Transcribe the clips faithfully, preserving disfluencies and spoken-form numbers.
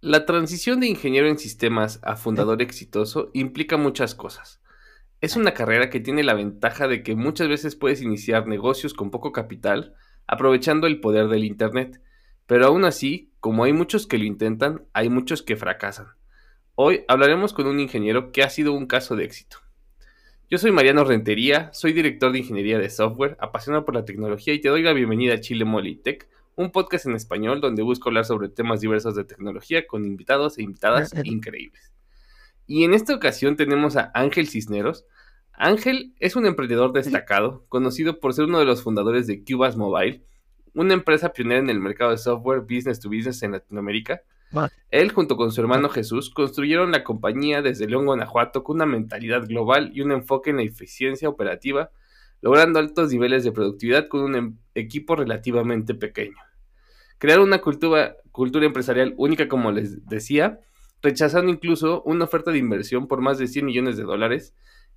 La transición de ingeniero en sistemas a fundador exitoso implica muchas cosas. Es una carrera que tiene la ventaja de que muchas veces puedes iniciar negocios con poco capital, aprovechando el poder del Internet. Pero aún así, como hay muchos que lo intentan, hay muchos que fracasan. Hoy hablaremos con un ingeniero que ha sido un caso de éxito. Yo soy Mariano Rentería, soy director de ingeniería de software, apasionado por la tecnología y te doy la bienvenida a Chile Mole Tech, un podcast en español donde busco hablar sobre temas diversos de tecnología con invitados e invitadas increíbles. Y en esta ocasión tenemos a Ángel Cisneros. Ángel es un emprendedor destacado, conocido por ser uno de los fundadores de Cubase Mobile, una empresa pionera en el mercado de software business to business en Latinoamérica. Él, junto con su hermano Jesús, construyeron la compañía desde León, Guanajuato, con una mentalidad global y un enfoque en la eficiencia operativa, logrando altos niveles de productividad con un em- equipo relativamente pequeño. Crear una cultura, cultura empresarial única, como les decía, rechazando incluso una oferta de inversión por más de cien millones de dólares,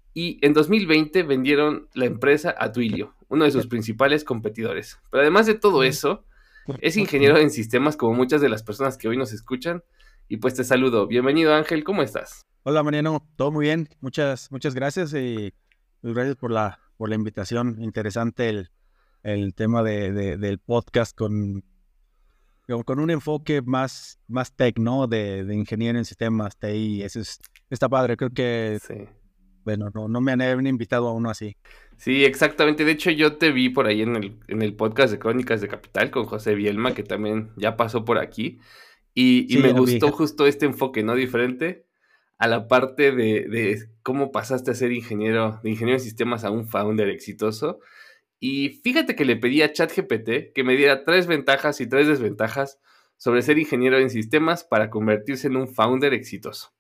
y en dos mil veinte vendieron la empresa a Twilio, uno de sus principales competidores. Pero además de todo eso, es ingeniero en sistemas como muchas de las personas que hoy nos escuchan. Y pues te saludo. Bienvenido, Ángel, ¿cómo estás? Hola Mariano, todo muy bien, muchas, muchas gracias y pues, gracias por la, por la invitación. Interesante el, el tema de, de- del podcast con, con con un enfoque más, más tech, ¿no? De, de ingeniero en sistemas, T I, eso es, está padre. Creo que, Sí. bueno, no, no me han habían invitado a uno así. Sí, exactamente. De hecho, yo te vi por ahí en el, en el podcast de Crónicas de Capital con José Bielma, que también ya pasó por aquí. Y, y Sí, me ya lo vi. gustó justo este enfoque, ¿no? Diferente a la parte de, de cómo pasaste a ser ingeniero, de ingeniero de sistemas a un founder exitoso. Y fíjate que le pedí a ChatGPT que me diera tres ventajas y tres desventajas sobre ser ingeniero en sistemas para convertirse en un founder exitoso.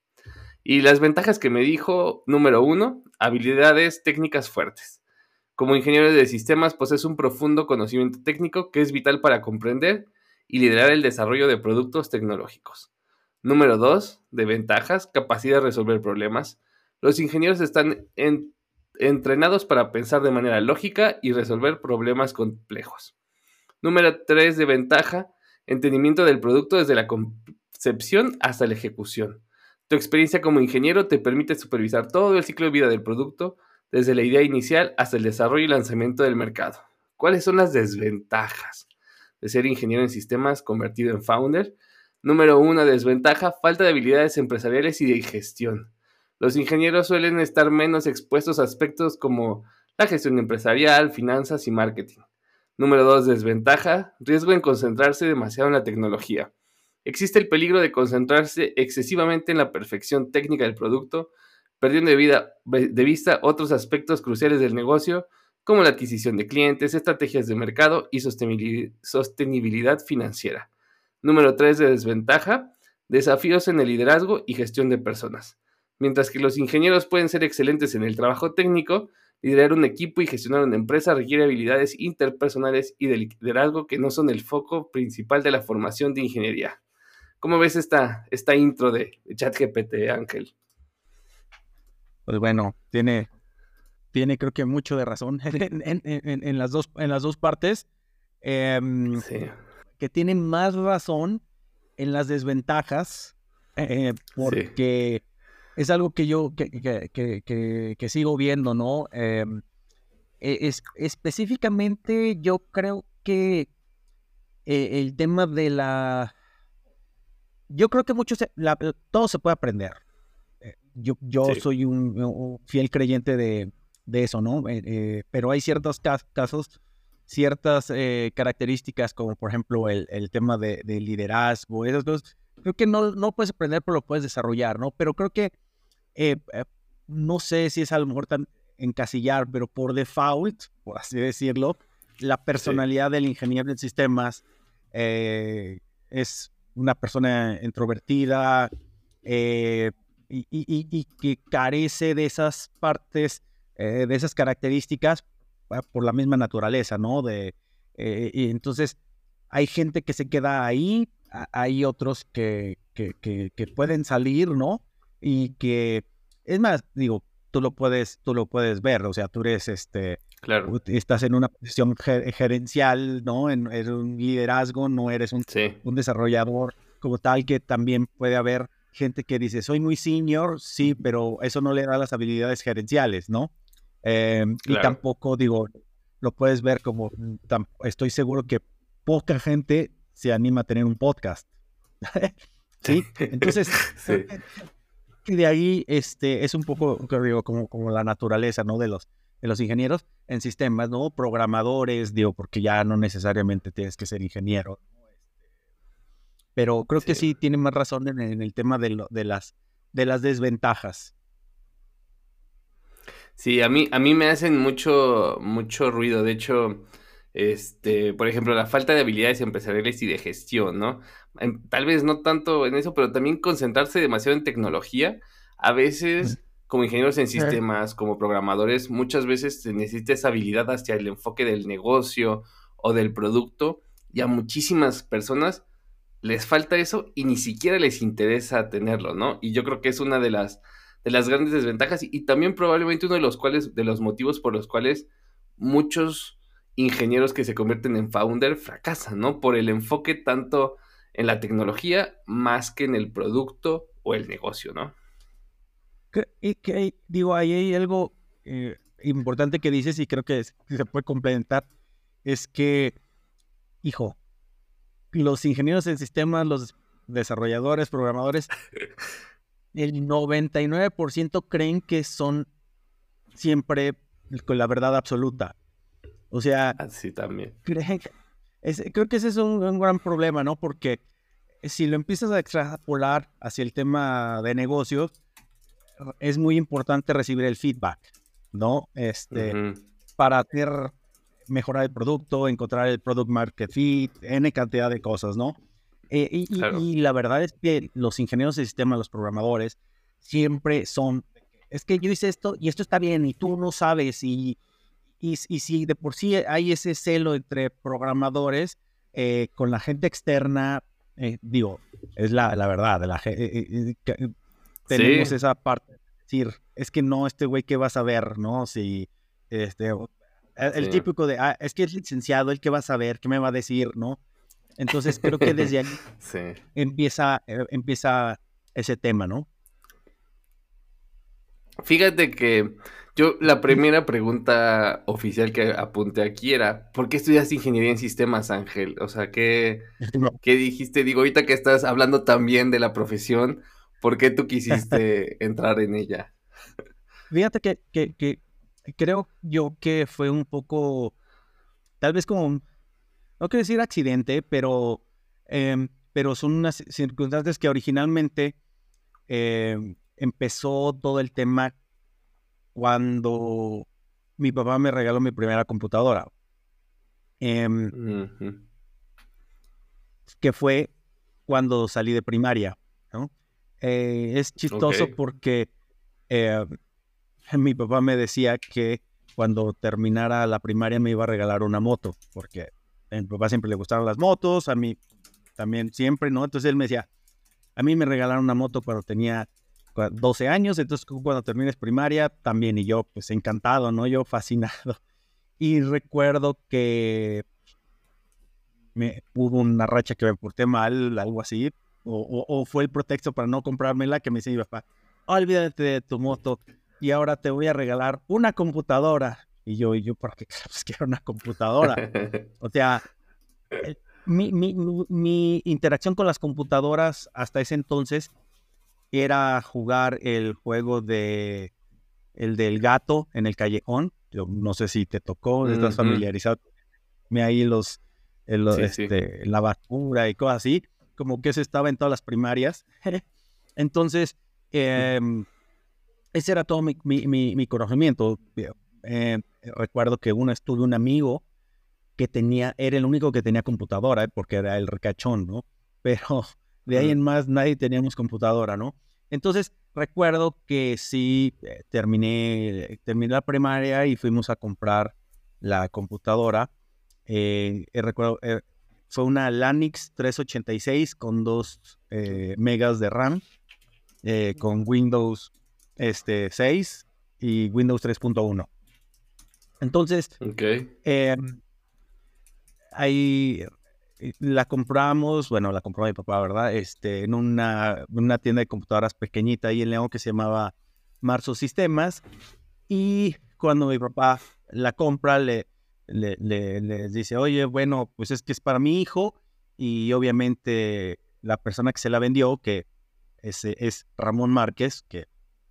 Y las ventajas que me dijo: número uno, habilidades técnicas fuertes. Como ingeniero de sistemas posees un profundo conocimiento técnico que es vital para comprender y liderar el desarrollo de productos tecnológicos. Número dos, de ventajas, capacidad de resolver problemas. Los ingenieros están en- entrenados para pensar de manera lógica y resolver problemas complejos. Número tres, de ventaja, entendimiento del producto desde la concepción hasta la ejecución. Tu experiencia como ingeniero te permite supervisar todo el ciclo de vida del producto, desde la idea inicial hasta el desarrollo y lanzamiento del mercado. ¿Cuáles son las desventajas de ser ingeniero en sistemas convertido en founder? Número uno, desventaja, falta de habilidades empresariales y de gestión. Los ingenieros suelen estar menos expuestos a aspectos como la gestión empresarial, finanzas y marketing. Número dos, desventaja, riesgo en concentrarse demasiado en la tecnología. Existe el peligro de concentrarse excesivamente en la perfección técnica del producto, perdiendo de, vida- de vista otros aspectos cruciales del negocio, como la adquisición de clientes, estrategias de mercado y sostenibil- sostenibilidad financiera. Número tres, de desventaja, desafíos en el liderazgo y gestión de personas. Mientras que los ingenieros pueden ser excelentes en el trabajo técnico, liderar un equipo y gestionar una empresa requiere habilidades interpersonales y de liderazgo que no son el foco principal de la formación de ingeniería. ¿Cómo ves esta, esta intro de ChatGPT, Ángel? Pues bueno, tiene, tiene creo que mucho de razón en, en- en- en las dos, en las dos partes. Em, Sí, que tienen más razón en las desventajas, eh, sí, porque es algo que yo que, que, que, que, que sigo viendo, ¿no? Eh, es, específicamente yo creo que eh, el tema de la... Yo creo que mucho se- la- todo se puede aprender. Eh, yo, yo sí, soy un, un fiel creyente de, de eso, ¿no? Eh, eh, pero hay ciertos ca- casos, ciertas eh, características, como por ejemplo el, el tema de, de liderazgo, esas cosas. Creo que no, no puedes aprender, pero lo puedes desarrollar, ¿no? Pero creo que, eh, eh, no sé si es a lo mejor tan encasillar, pero por default, por así decirlo, la sí, personalidad del ingeniero en sistemas eh, es una persona introvertida, eh, y, y, y, y que carece de esas partes, eh, de esas características ah, por la misma naturaleza, ¿no? De, eh, y entonces hay gente que se queda ahí, a- hay otros que, que, que, que pueden salir, ¿no? Y que, es más, digo, tú lo puedes, tú lo puedes ver, o sea, tú eres, este, claro, estás en una posición ge- gerencial, ¿no? En, en un liderazgo, no eres un, sí, un desarrollador como tal que también puede haber gente que dice, soy muy senior, sí, pero eso no le da las habilidades gerenciales, ¿no? Eh, y Claro. tampoco, digo, lo puedes ver como, tam- estoy seguro que poca gente se anima a tener un podcast, ¿sí? Entonces, creo Sí. que, que de ahí este, es un poco, creo, digo, como, como la naturaleza, ¿no? De los, de los ingenieros en sistemas, ¿no? Programadores, digo, porque ya no necesariamente tienes que ser ingeniero, pero creo que Sí. sí tiene más razón en, en el tema de, lo, de, las, de las desventajas. Sí, a mí, a mí me hacen mucho, mucho ruido. De hecho, este, por ejemplo, la falta de habilidades empresariales y de gestión, ¿no? En- tal vez no tanto en eso, pero también concentrarse demasiado en tecnología. A veces, como ingenieros en Eh, sistemas, como programadores, muchas veces se necesita esa habilidad hacia el enfoque del negocio o del producto. Y a muchísimas personas les falta eso y ni siquiera les interesa tenerlo, ¿no? Y yo creo que es una de las, de las grandes desventajas y, y también probablemente uno de los cuales, de los motivos por los cuales muchos ingenieros que se convierten en founder fracasan, ¿no? Por el enfoque tanto en la tecnología más que en el producto o el negocio, ¿no? que- y que, digo, ahí hay algo eh, importante que dices y creo que, es- que se puede complementar, es que, hijo, los ingenieros en sistemas, los desarrolladores, programadores, el noventa y nueve por ciento creen que son siempre con la verdad absoluta. O sea, Así también. creen que- es- creo que ese es un, un gran problema, ¿no? Porque si lo empiezas a extrapolar hacia el tema de negocios, es muy importante recibir el feedback, ¿no? Este, Ujú, para hacer, mejorar el producto, encontrar el product market fit, N cantidad de cosas, ¿no? Eh, y, y- claro. y la verdad es que los ingenieros de sistemas, los programadores, siempre son, es que yo hice esto y esto está bien y tú no sabes y, y, y si de por sí hay ese celo entre programadores eh, con la gente externa, eh, digo, es la, la verdad, la, ge- eh, eh, que- tenemos Sí. esa parte de decir, es que no, este güey, ¿qué va a saber? ¿No? Si, este, o- el, el Sí. típico de, ah, es que es licenciado, ¿el qué va a saber? ¿Qué me va a decir? ¿No? Entonces creo que desde ahí Sí. empieza, eh, empieza ese tema, ¿no? Fíjate que yo la primera pregunta oficial que apunté aquí era, ¿por qué estudias ingeniería en sistemas, Ángel? O sea, ¿qué, qué dijiste? Digo, ahorita que estás hablando también de la profesión, ¿por qué tú quisiste entrar en ella? Fíjate que, que, que creo yo que fue un poco, tal vez como, un- no quiero decir accidente, pero, em, pero son unas circunstancias que originalmente em, empezó todo el tema cuando mi papá me regaló mi primera computadora, em, Ujú. que fue cuando salí de primaria, ¿no? Eh, es Ok. chistoso porque eh, mi papá me decía que cuando terminara la primaria me iba a regalar una moto, porque a mi papá siempre le gustaron las motos, a mí también siempre, ¿no? Entonces él me decía, a mí me regalaron una moto cuando tenía cua- doce años, entonces cu- cuando termines primaria también, y yo pues encantado, ¿no? Yo fascinado. Y recuerdo que me, hubo una racha que me porté mal, algo así, o, o- o fue el pretexto para no comprármela, que me decía mi papá, olvídate de tu moto y ahora te voy a regalar una computadora. Y yo, y yo, ¿por qué pues quiero una computadora? O sea, el- mi, mi, mi, mi interacción con las computadoras hasta ese entonces era jugar el juego de el del gato en el callejón. Yo no sé si te tocó, estás Ujú. familiarizado. Me ahí los, en lo- Sí, sí. este, la basura y cosas así, como que eso estaba en todas las primarias. Entonces, em, ese era todo mi, mi, mi, mi conocimiento. Eh, recuerdo que una vez tuve un amigo que tenía, era el único que tenía computadora, eh, porque era el ricachón, ¿no? Pero de ahí en Mm. más nadie teníamos computadora, ¿no? Entonces, recuerdo que sí, eh, terminé, terminé la primaria y fuimos a comprar la computadora. Eh, eh, recuerdo, eh, fue una Lanix trescientos ochenta y seis con dos eh, megas de RAM, eh, con Windows este, seis y Windows tres punto uno. Entonces, Ok. eh, ahí eh, la compramos, bueno, la compró mi papá, ¿verdad? Este, en una, una tienda de computadoras pequeñita ahí en León que se llamaba Marzo Sistemas. Y cuando mi papá la compra, le, le, le, le dice, oye, bueno, pues es que es para mi hijo. Y obviamente la persona que se la vendió, que es, es Ramón Márquez, que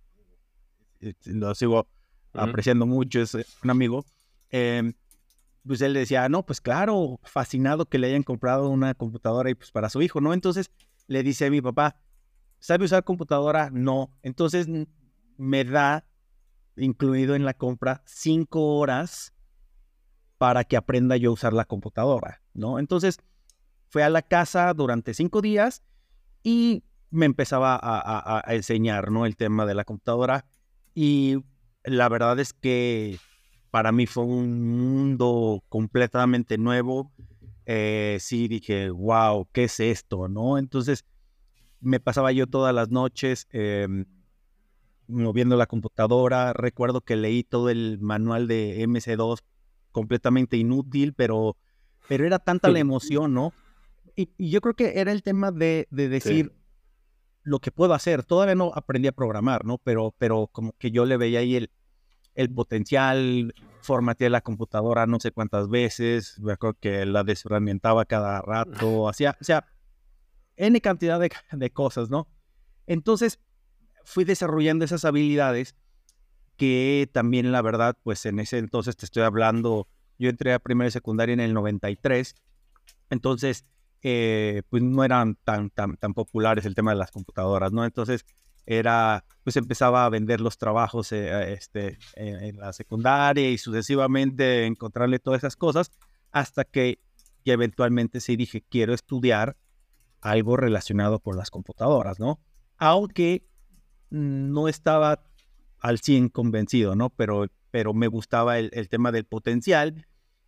eh, lo sigo Ujú. apreciando mucho, es un amigo, eh, pues él le decía, no, pues claro, fascinado que le hayan comprado una computadora y pues para su hijo, ¿no? Entonces le dice a mi papá, ¿sabe usar computadora? No. Entonces n- me da, incluido en la compra, cinco horas para que aprenda yo a usar la computadora, ¿no? Entonces fue a la casa durante cinco días y me empezaba a, a- a enseñar, ¿no? El tema de la computadora. Y la verdad es que para mí fue un mundo completamente nuevo. Eh, sí dije, wow, ¿qué es esto, no? Entonces me pasaba yo todas las noches eh, moviendo la computadora. Recuerdo que leí todo el manual de M C dos completamente inútil, pero, pero era tanta la emoción, ¿no? Y, y yo creo que era el tema de, de Sí. decir lo que puedo hacer. Todavía no aprendí a programar, ¿no? Pero, pero como que yo le veía ahí el, el potencial, formateé la computadora no sé cuántas veces, me acuerdo que la desfragmentaba cada rato, hacía, o sea, N cantidad de, de cosas, ¿no? Entonces fui desarrollando esas habilidades que también, la verdad, pues en ese entonces te estoy hablando, yo entré a primera y secundaria en el noventa y tres. Entonces, eh, pues no eran tan, tan, tan populares el tema de las computadoras, ¿no? Entonces, era, pues empezaba a vender los trabajos eh, este, en, en la secundaria y sucesivamente encontrarle todas esas cosas hasta que ya eventualmente sí dije, quiero estudiar algo relacionado con las computadoras, ¿no? Aunque mm, no estaba al cien convencido, ¿no? Pero, pero me gustaba el, el tema del potencial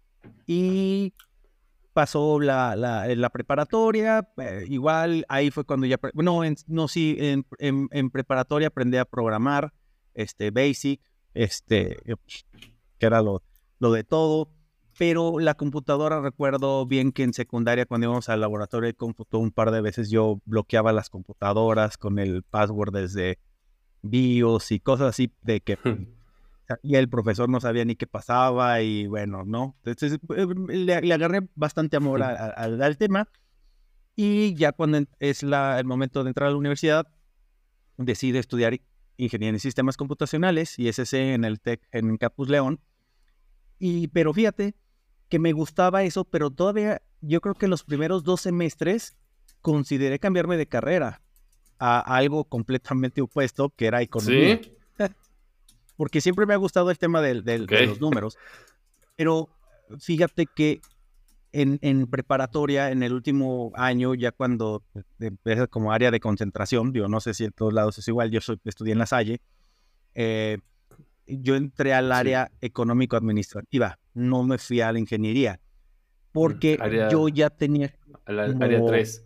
y pasó la, la, la preparatoria, eh, igual ahí fue cuando ya, no, en, no sí, en, en, en, preparatoria aprendí a programar, este, Basic, este, que era lo, lo de todo, pero la computadora, recuerdo bien que en secundaria cuando íbamos al laboratorio de cómputo un par de veces yo bloqueaba las computadoras con el password desde BIOS y cosas así de que y el profesor no sabía ni qué pasaba y bueno, ¿no? Entonces eh, le, le agarré bastante amor a- a- al, al tema y ya cuando en- es la, el momento de entrar a la universidad, decide estudiar ingeniería en sistemas computacionales y S C en el TEC en Campus León. Y, pero fíjate que me gustaba eso, pero todavía yo creo que los primeros dos semestres consideré cambiarme de carrera a algo completamente opuesto, que era economía, Sí. porque siempre me ha gustado el tema del- del- Ok. de los números. Pero fíjate que en, en preparatoria, en el último año, ya cuando empieza como área de concentración, yo no sé si en todos lados es igual, yo soy, estudié en La Salle, eh, yo entré al Sí. área económico-administrativa, no me fui a la ingeniería, Mm, porque yo Área, ya tenía a la- área como tres.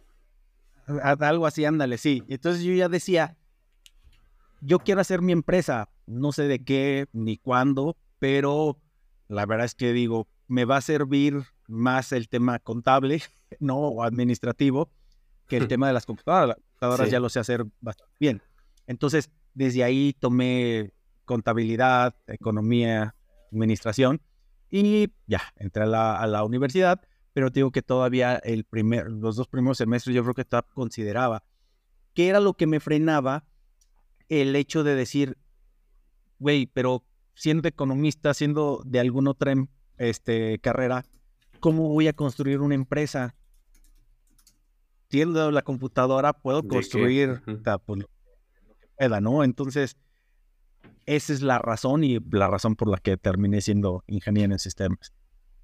a- algo así, ándale, sí. Entonces yo ya decía, yo quiero hacer mi empresa, no sé de qué ni cuándo, pero la verdad es que digo, me va a servir más el tema contable, no, o administrativo, que el tema de las computadoras. Las computadoras ya Sí. lo sé hacer bastante bien. Entonces, desde ahí tomé contabilidad, economía, administración y ya, entré a la, a la universidad, pero te digo que todavía el primer, los dos primeros semestres yo creo que todavía consideraba qué era lo que me frenaba el hecho de decir, güey, pero siendo economista, siendo de alguna otra em- este, carrera, ¿cómo voy a construir una empresa? Siendo la computadora, puedo ¿De qué? construir o Ujú. sea, pues, lo que pueda, ¿no? Entonces, esa es la razón y la razón por la que terminé siendo ingeniero en sistemas.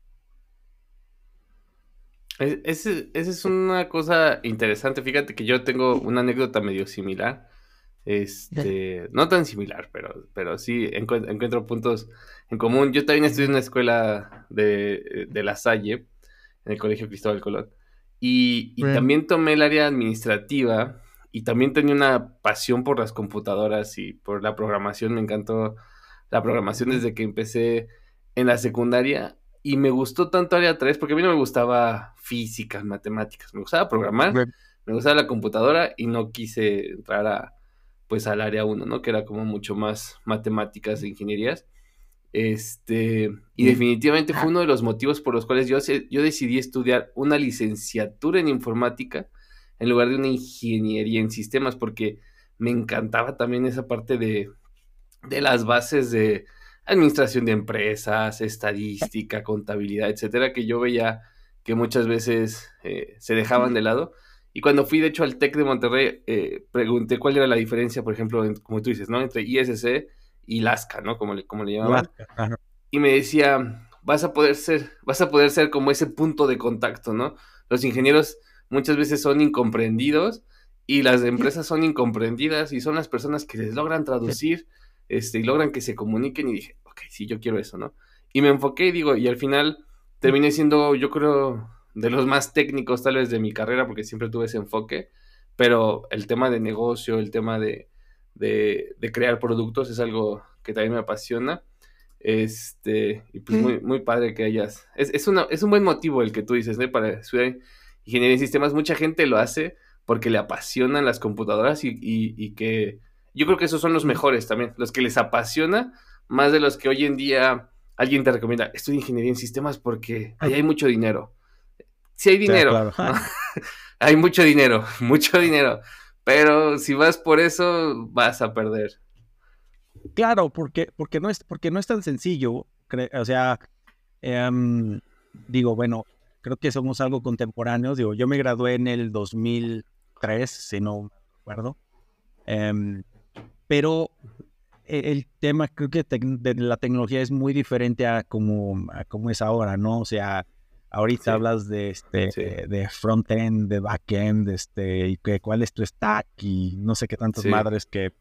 Es- Ese, esa es una cosa interesante. Fíjate que yo tengo una anécdota medio similar. Este, no tan similar, pero, pero sí encuent- encuentro puntos en común. Yo también estudié en una escuela de, de La Salle, en el Colegio Cristóbal Colón, y, y Bien. también tomé el área administrativa y también tenía una pasión por las computadoras y por la programación. Me encantó la programación desde que empecé en la secundaria y me gustó tanto área tres porque a mí no me gustaba física, matemáticas, me gustaba programar, me gustaba la computadora y no quise entrar a, pues al área uno, ¿no? Que era como mucho más matemáticas e ingenierías. Este, y definitivamente fue uno de los motivos por los cuales yo, yo decidí estudiar una licenciatura en informática en lugar de una ingeniería en sistemas, porque me encantaba también esa parte de, de las bases de administración de empresas, estadística, contabilidad, etcétera, que yo veía que muchas veces eh, se dejaban de lado. Y cuando fui, de hecho, al TEC de Monterrey, eh, pregunté cuál era la diferencia, por ejemplo, en, como tú dices, ¿no? Entre I S C y LASCA, ¿no? Como le, como le llamaban. Y me decía, vas a poder ser, vas a poder ser como ese punto de contacto, ¿no? Los ingenieros muchas veces son incomprendidos y las empresas son incomprendidas y son las personas que les logran traducir este, y logran que se comuniquen y dije, ok, sí, yo quiero eso, ¿no? Y me enfoqué y digo, y al final terminé siendo, yo creo, de los más técnicos tal vez de mi carrera porque siempre tuve ese enfoque, pero el tema de negocio, el tema de, de, de crear productos es algo que también me apasiona. Este, y pues muy, muy padre que hayas. Es, es, una, es un buen motivo el que tú dices, ¿no? Para estudiar ingeniería en sistemas. Mucha gente lo hace porque le apasionan las computadoras y, y, y que yo creo que esos son los mejores también, los que les apasiona, más de los que hoy en día alguien te recomienda, estudia ingeniería en sistemas porque ahí hay mucho dinero. Sí hay dinero, sí, claro. ¿No? Hay mucho dinero, mucho dinero, pero si vas por eso vas a perder. Claro, porque, porque, no es, porque no es tan sencillo. O sea, eh, digo, bueno, creo que somos algo contemporáneos. Digo, yo me gradué en el dos mil tres, si no me acuerdo. Eh, pero el tema, creo que te, de la tecnología es muy diferente a como, a como es ahora, ¿no? O sea, ahorita sí. hablas de, este, sí. de front-end, de back-end, este, y que cuál es tu stack y no sé qué tantas sí. madres que...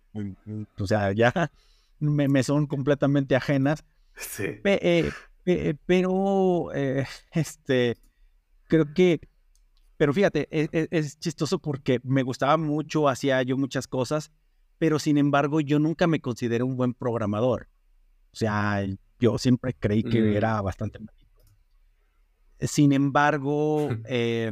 O sea, ya me, me son completamente ajenas. Sí. Pe, eh, pe, pero, eh, este, creo que, pero fíjate, es, es chistoso porque me gustaba mucho, hacía yo muchas cosas, pero sin embargo yo nunca me consideré un buen programador. O sea, yo siempre creí que mm. era bastante malito. Sin embargo, eh,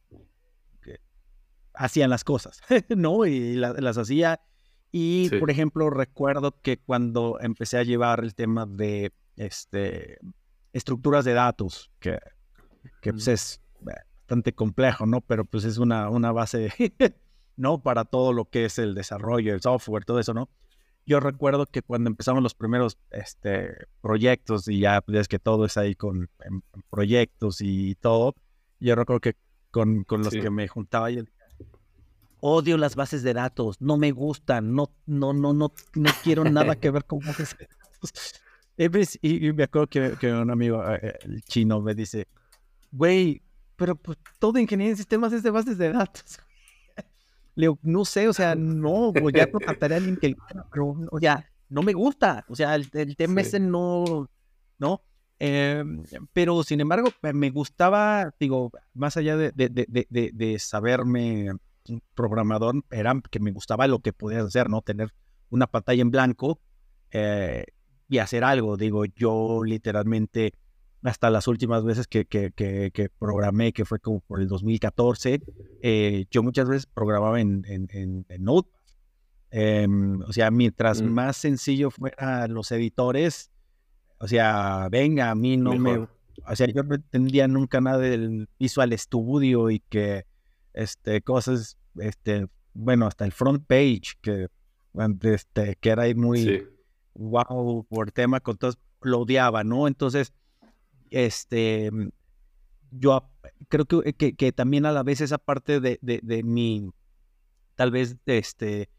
hacían las cosas, ¿no? Y la, las hacía... Y, sí. por ejemplo, recuerdo que cuando empecé a llevar el tema de este, estructuras de datos, que, que pues es bastante complejo, ¿no? Pero pues es una, una base, ¿no? Para todo lo que es el desarrollo, el software, todo eso, ¿no? Yo recuerdo que cuando empezamos los primeros este, proyectos y ya ves que todo es ahí con en, en proyectos y todo, yo recuerdo que con, con los sí. que me juntaba y odio las bases de datos, no me gustan, no, no, no, no, no quiero nada que ver con bases de datos. Y, y me acuerdo que, que un amigo, eh, el chino, me dice, güey, pero pues todo ingeniería en sistemas es de bases de datos. Le digo, no sé, o sea, no, voy a contratar a alguien que, pero, o sea, no me gusta, o sea, el, el tema sí. ese no, ¿no? Eh, pero, sin embargo, me gustaba, digo, más allá de, de, de, de, de saberme programador, era que me gustaba lo que podías hacer, ¿no? Tener una pantalla en blanco eh, y hacer algo. Digo, yo literalmente hasta las últimas veces que, que, que, que programé, que fue como por el dos mil catorce, eh, yo muchas veces programaba en, en, en, en Notepad. Eh, o sea, mientras mm. más sencillo fueran los editores, o sea, venga, a mí no Mejor. me... O sea, yo no entendía nunca nada del Visual Studio y que este, cosas, este, bueno, hasta el front page, que, este, que era muy sí. wow por tema, con todo, lo odiaba, ¿no? Entonces, este, yo creo que, que, que también a la vez esa parte de, de, de mi, tal vez, este,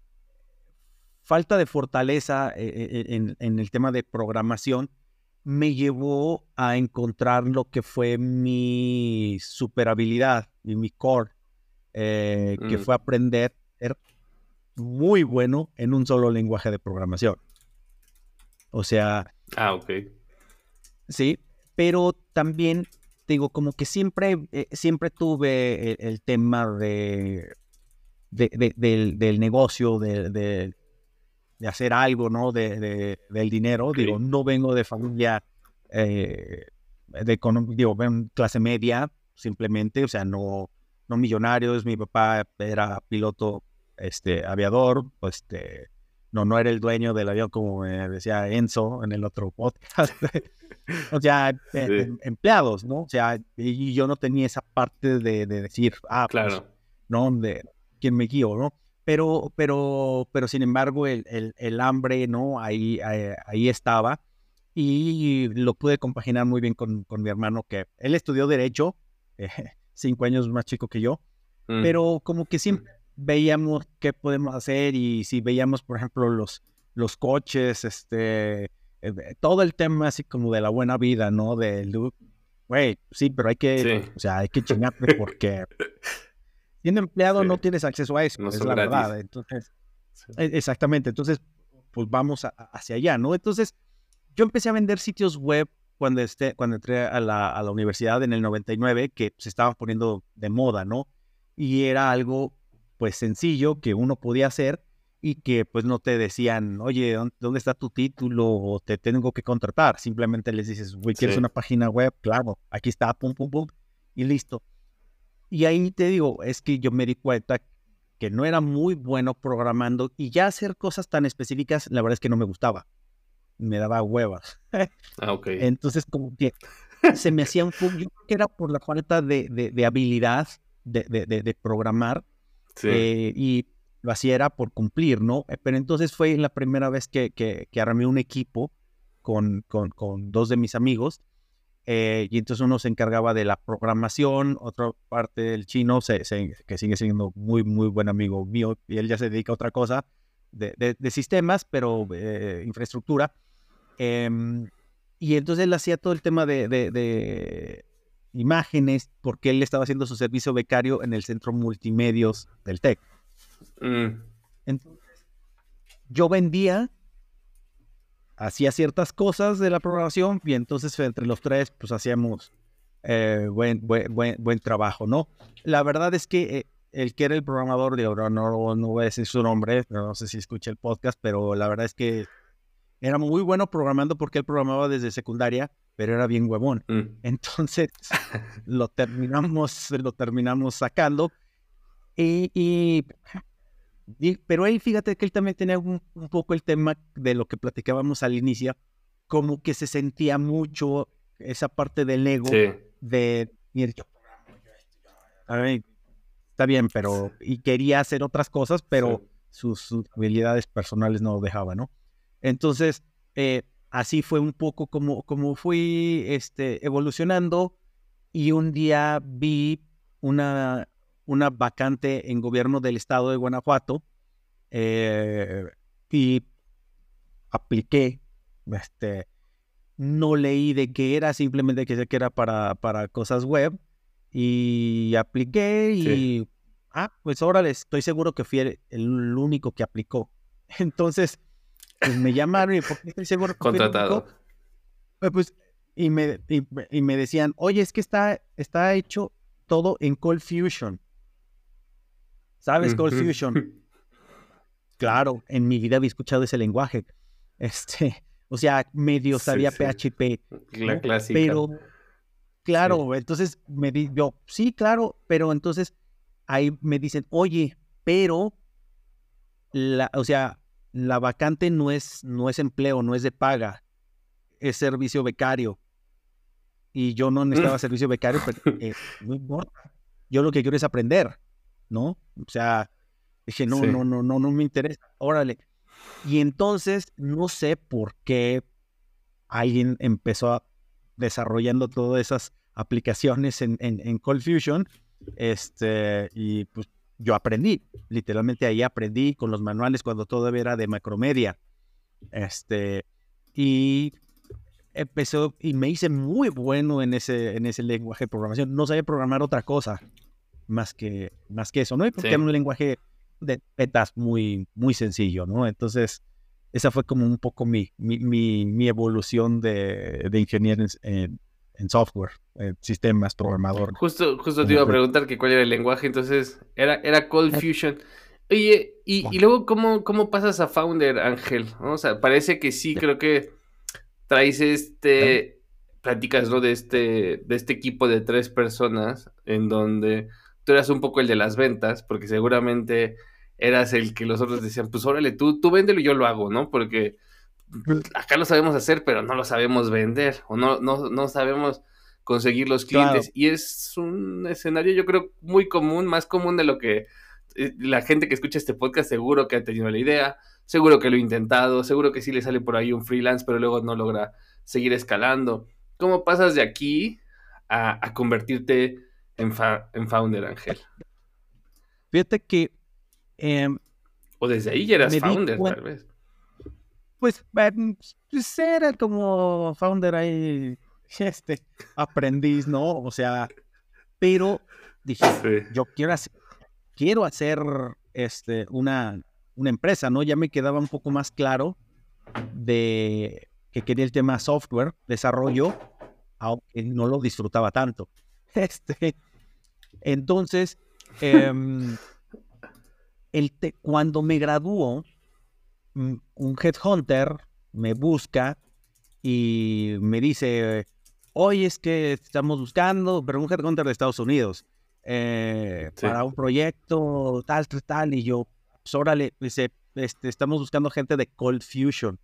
falta de fortaleza en, en el tema de programación, me llevó a encontrar lo que fue mi super habilidad y mi core, eh, mm. que fue aprender a ser muy bueno en un solo lenguaje de programación. O sea... Ah, ok. Sí, pero también, digo, como que siempre, eh, siempre tuve el, el tema de, de, de, del, del negocio, de, de, de hacer algo, ¿no? De, de, del dinero. Okay. Digo, no vengo de familia eh, de econom- digo, en clase media, simplemente, o sea, no, no millonarios. Mi papá era piloto, este, aviador, pues, este, no, no era el dueño del avión, como me decía Enzo en el otro podcast. O sea, eh, Sí, em- empleados, ¿no? O sea, y y yo no tenía esa parte de, de decir, ah, pues, claro. ¿no? De quién me guío, ¿no? Pero, pero, pero sin embargo, el, el, el hambre, ¿no? Ahí, ahí, ahí estaba, y lo pude compaginar muy bien con, con mi hermano, que él estudió Derecho, eh, cinco años más chico que yo, Mm, pero como que siempre veíamos qué podemos hacer, y si veíamos, por ejemplo, los, los coches, este, eh, todo el tema así como de la buena vida, ¿no? De, lu- güey, sí, pero hay que, sí. o sea, hay que chingarte porque siendo empleado Sí, no tienes acceso a eso, no es son la verdad. gratis. Entonces, Sí. e- exactamente, entonces, pues vamos a- a- hacia allá, ¿no? Entonces, yo empecé a vender sitios web cuando, este, cuando entré a la, a la universidad en el noventa y nueve, que se estaban poniendo de moda, ¿no? Y era algo, pues, sencillo que uno podía hacer, y que, pues, no te decían, oye, ¿dó- ¿dónde está tu título? O te tengo que contratar. Simplemente les dices, güey, ¿quieres Sí. una página web? Claro, aquí está, pum, pum, pum, y listo. Y ahí te digo, es que yo me di cuenta que no era muy bueno programando, y ya hacer cosas tan específicas, la verdad es que no me gustaba, me daba huevas. Ah, ok. Entonces, como que se me hacía un poco, yo creo que era por la falta de, de, de habilidad de, de, de, de programar, Sí. eh, y lo hacía era por cumplir, ¿no? Eh, Pero entonces fue la primera vez que, que, que armé un equipo con, con, con dos de mis amigos, eh, y entonces uno se encargaba de la programación, otra parte del chino, se, se, que sigue siendo muy, muy buen amigo mío, y él ya se dedica a otra cosa de, de, de sistemas, pero eh, infraestructura. Eh, y entonces él hacía todo el tema de, de, de imágenes, porque él estaba haciendo su servicio becario en el centro multimedios del TEC. Mm, Entonces, yo vendía, hacía ciertas cosas de la programación, y entonces entre los tres, pues hacíamos eh, buen, buen, buen, buen trabajo, ¿no? La verdad es que eh, el que era el programador, de ahora no, no voy a decir su nombre, pero no sé si escucha el podcast, pero la verdad es que era muy bueno programando, porque él programaba desde secundaria, pero era bien huevón. mm. Entonces lo terminamos, lo terminamos sacando, y, y, y- pero él, fíjate que él también tenía un, un poco el tema de lo que platicábamos al inicio, como que se sentía mucho esa parte del ego Sí. de, mira, yo programo, yo esto, yo- a ver, está bien, pero, y quería hacer otras cosas, Sí. pero sus, sus habilidades personales no lo dejaban, ¿no? Entonces, eh, así fue un poco como, como fui este, evolucionando, y un día vi una, una vacante en gobierno del estado de Guanajuato, eh, y apliqué, este, no leí de qué era, simplemente que sé que era para, para cosas web, y apliqué, Sí. y, ah, pues órale, estoy seguro que fui el, el único que aplicó. Entonces, pues me llamaron, y ¿por qué estoy seguro que fui el Contratado. único? Eh, Pues, y me, y, me- y me decían, oye, es que está, está hecho todo en Cold Fusion. ¿Sabes Cold Ujú. Fusion? Claro, en mi vida había escuchado ese lenguaje. Este, o sea, medio Sí, sabía sí. P H P, La ¿no? clásica. Pero, Sí. claro, entonces me di, yo, sí, claro, pero entonces ahí me dicen, oye, pero, la, o sea, la vacante no es, no es empleo, no es de paga, es servicio becario. Y yo no necesitaba servicio becario, pero eh, no importa. Yo lo que quiero es aprender, ¿no? O sea, dije, no, Sí. no, no, no, no me interesa, órale. Y entonces, no sé por qué alguien empezó a, desarrollando todas esas aplicaciones en, en, en Cold Fusion, este, y pues yo aprendí, literalmente ahí aprendí con los manuales cuando todavía era de Macromedia, este, y empezó, y me hice muy bueno en ese, en ese lenguaje de programación. No sabía programar otra cosa más que, más que eso, ¿no? Y porque era Sí. un lenguaje de metas muy, muy sencillo, ¿no? Entonces, esa fue como un poco mi, mi, mi, mi evolución de, de ingeniero en, en, en software, en sistemas, programador. Justo, justo te Como iba a fue. preguntar que cuál era el lenguaje, entonces era, era Cold Fusion. Oye, y, y luego, ¿cómo, ¿cómo pasas a Founder, Ángel? ¿No? O sea, parece que sí, creo que traes este platicas, ¿no? De este, de este equipo de tres personas en donde tú eras un poco el de las ventas, porque seguramente eras el que los otros decían, pues órale, tú, tú véndelo y yo lo hago, ¿no? Porque acá lo sabemos hacer, pero no lo sabemos vender, o no, no, no sabemos conseguir los Claro. clientes. Y es un escenario, yo creo, muy común, más común de lo que eh, la gente que escucha este podcast seguro que ha tenido la idea, seguro que lo ha intentado, seguro que sí le sale por ahí un freelance, pero luego no logra seguir escalando. ¿Cómo pasas de aquí a, a convertirte en, fa- en founder, Ángel? Fíjate que em, O desde ahí ya eras me di founder, cuenta, tal vez. pues, em, pues era como founder ahí, este, aprendiz, ¿no? O sea, pero dije, Sí. yo quiero hacer, quiero hacer este, una, una empresa, ¿no? Ya me quedaba un poco más claro de que quería el tema software, desarrollo, aunque no lo disfrutaba tanto. Este, entonces, em, el te- cuando me graduó, mm, un headhunter me busca y me dice, oye, es que estamos buscando, pero un headhunter de Estados Unidos, eh, Sí. para un proyecto tal, tal, tal, y yo, pues órale, dice, este, estamos buscando gente de Cold Fusion,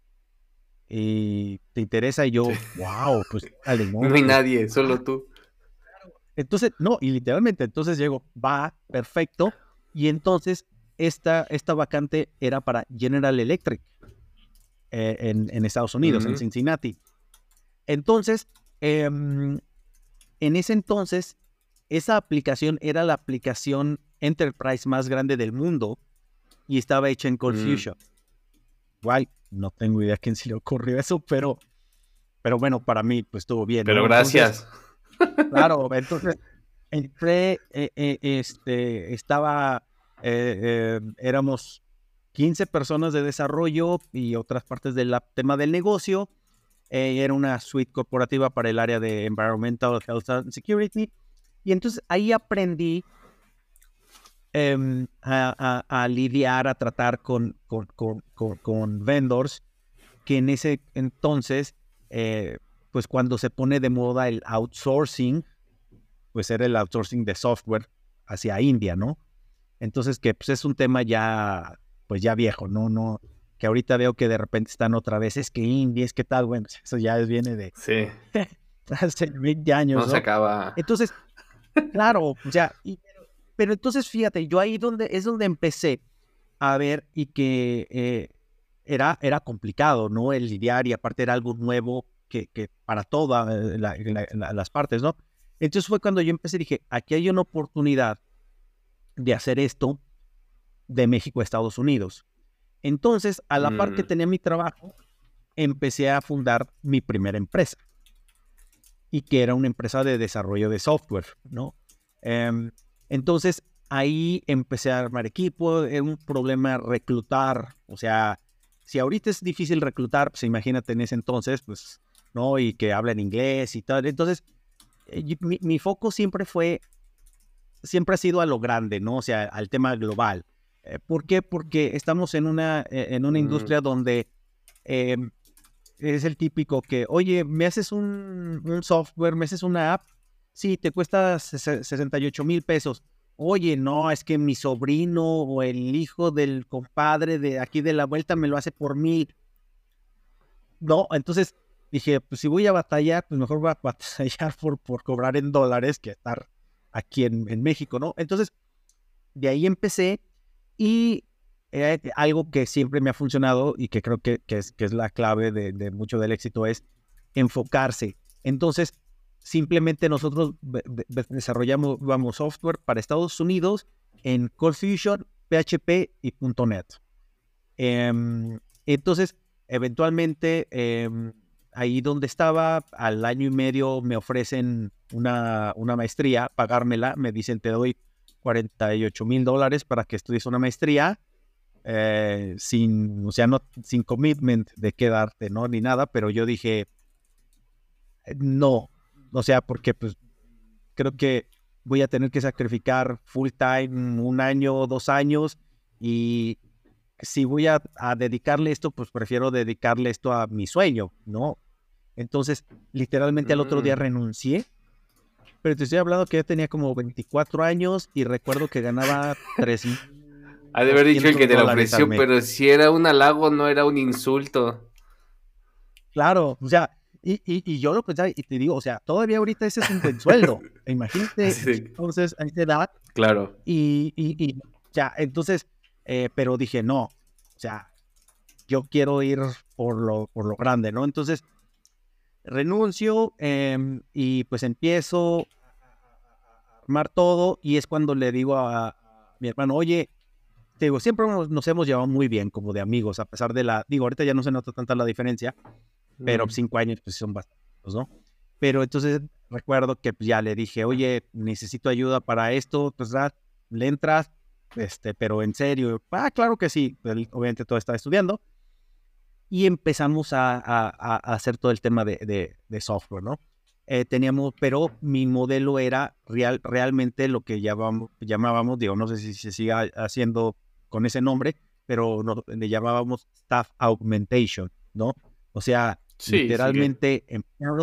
y te interesa, y Sí. yo, wow, pues órale, No no, hay pues, nadie, ah, solo tú. entonces, no, y literalmente, entonces llego, va, perfecto, y entonces esta, esta vacante era para General Electric, eh, en, en Estados Unidos, en Mm, Cincinnati. Entonces, em, en ese entonces, esa aplicación era la aplicación enterprise más grande del mundo y estaba hecha en Cold mm. Fusion. Igual, no tengo idea a quién se le ocurrió eso, pero, pero bueno, para mí, pues estuvo bien, Pero ¿no? Entonces, gracias. claro, entonces, entré, eh, eh, este, estaba, eh, eh, éramos quince personas de desarrollo y otras partes del tema del negocio. Eh, era una suite corporativa para el área de Environmental Health and Security. Y entonces ahí aprendí eh, a, a, a, lidiar, a tratar con, con, con, con, con vendors, que en ese entonces, eh, pues cuando se pone de moda el outsourcing, pues era el outsourcing de software hacia India, ¿no? Entonces que pues es un tema ya, pues ya viejo, ¿no? No, que ahorita veo que de repente están otra vez, es que India, es que tal, bueno, eso ya viene de Sí, hace veinte años, no se ¿no? acaba. Entonces, claro, o sea, y, pero entonces fíjate, yo ahí donde, es donde empecé a ver y que eh, era, era complicado, ¿no? El lidiar y aparte era algo nuevo que, que para todas la, la, la, las partes, ¿no? Entonces fue cuando yo empecé y dije, aquí hay una oportunidad de hacer esto de México a Estados Unidos. Entonces, a la par que Mm, tenía mi trabajo, empecé a fundar mi primera empresa y que era una empresa de desarrollo de software, ¿no? Um, entonces, ahí empecé a armar equipo, era un problema reclutar, o sea, si ahorita es difícil reclutar, pues imagínate en ese entonces, pues, ¿no? Y que hablan inglés y tal. Entonces, eh, mi, mi foco siempre fue, siempre ha sido a lo grande, ¿no? O sea, al tema global. Eh, ¿Por qué? Porque estamos en una, eh, en una mm, industria donde eh, es el típico que, oye, me haces un, un software, me haces una app, sí, te cuesta sesenta y ocho mil pesos. Oye, no, es que mi sobrino o el hijo del compadre de aquí de la vuelta me lo hace por mil. No, entonces dije, pues si voy a batallar, pues mejor voy a batallar por, por cobrar en dólares que estar aquí en, en México, ¿no? Entonces, de ahí empecé y eh, algo que siempre me ha funcionado y que creo que, que, es, que es la clave de, de mucho del éxito es enfocarse. Entonces, simplemente nosotros desarrollamos vamos, software para Estados Unidos en Cold Fusion, P H P y punto net. Eh, entonces, eventualmente, eh, ahí donde estaba, al año y medio me ofrecen una, una maestría, pagármela, me dicen, te doy cuarenta y ocho mil dólares para que estudies una maestría, eh, sin, o sea, no, sin commitment de quedarte, ¿no? Ni nada, pero yo dije, no, o sea, porque pues creo que voy a tener que sacrificar full time un año, dos años, y si voy a, a dedicarle esto, pues prefiero dedicarle esto a mi sueño, ¿no? Entonces, literalmente al otro día Mm. renuncié. Pero te estoy hablando que ya tenía como veinticuatro años y recuerdo que ganaba tres mil Ha de haber dicho el que doscientos te la dólares al ofreció, mes. pero si era un halago, no era un insulto. Claro, o sea, y, y, y yo lo pensaba y te digo, o sea, todavía ahorita ese es un buen sueldo. Imagínate, Así de, entonces, a esa edad, claro. y, y, y ya, entonces, eh, pero dije, no, o sea, yo quiero ir por lo, por lo grande, ¿no? Entonces, renuncio em, y pues empiezo a armar todo y es cuando le digo a, a mi hermano, oye, te digo, siempre nos, nos hemos llevado muy bien como de amigos, a pesar de la, digo, ahorita ya no se nota tanta la diferencia, pero Mm. cinco años pues son bastantes, ¿no? Pero entonces recuerdo que pues, ya le dije, oye, necesito ayuda para esto, pues ¿verdad? Le entras, este, pero en serio, ah, claro que sí, él obviamente todo estaba estudiando, y empezamos a, a, a hacer todo el tema de, de, de software, ¿no? Eh, teníamos, pero mi modelo era real, realmente lo que llamábamos, llamábamos, digo, no sé si se siga haciendo con ese nombre, pero no, le llamábamos staff augmentation, ¿no? O sea, Sí, sigue. literalmente en,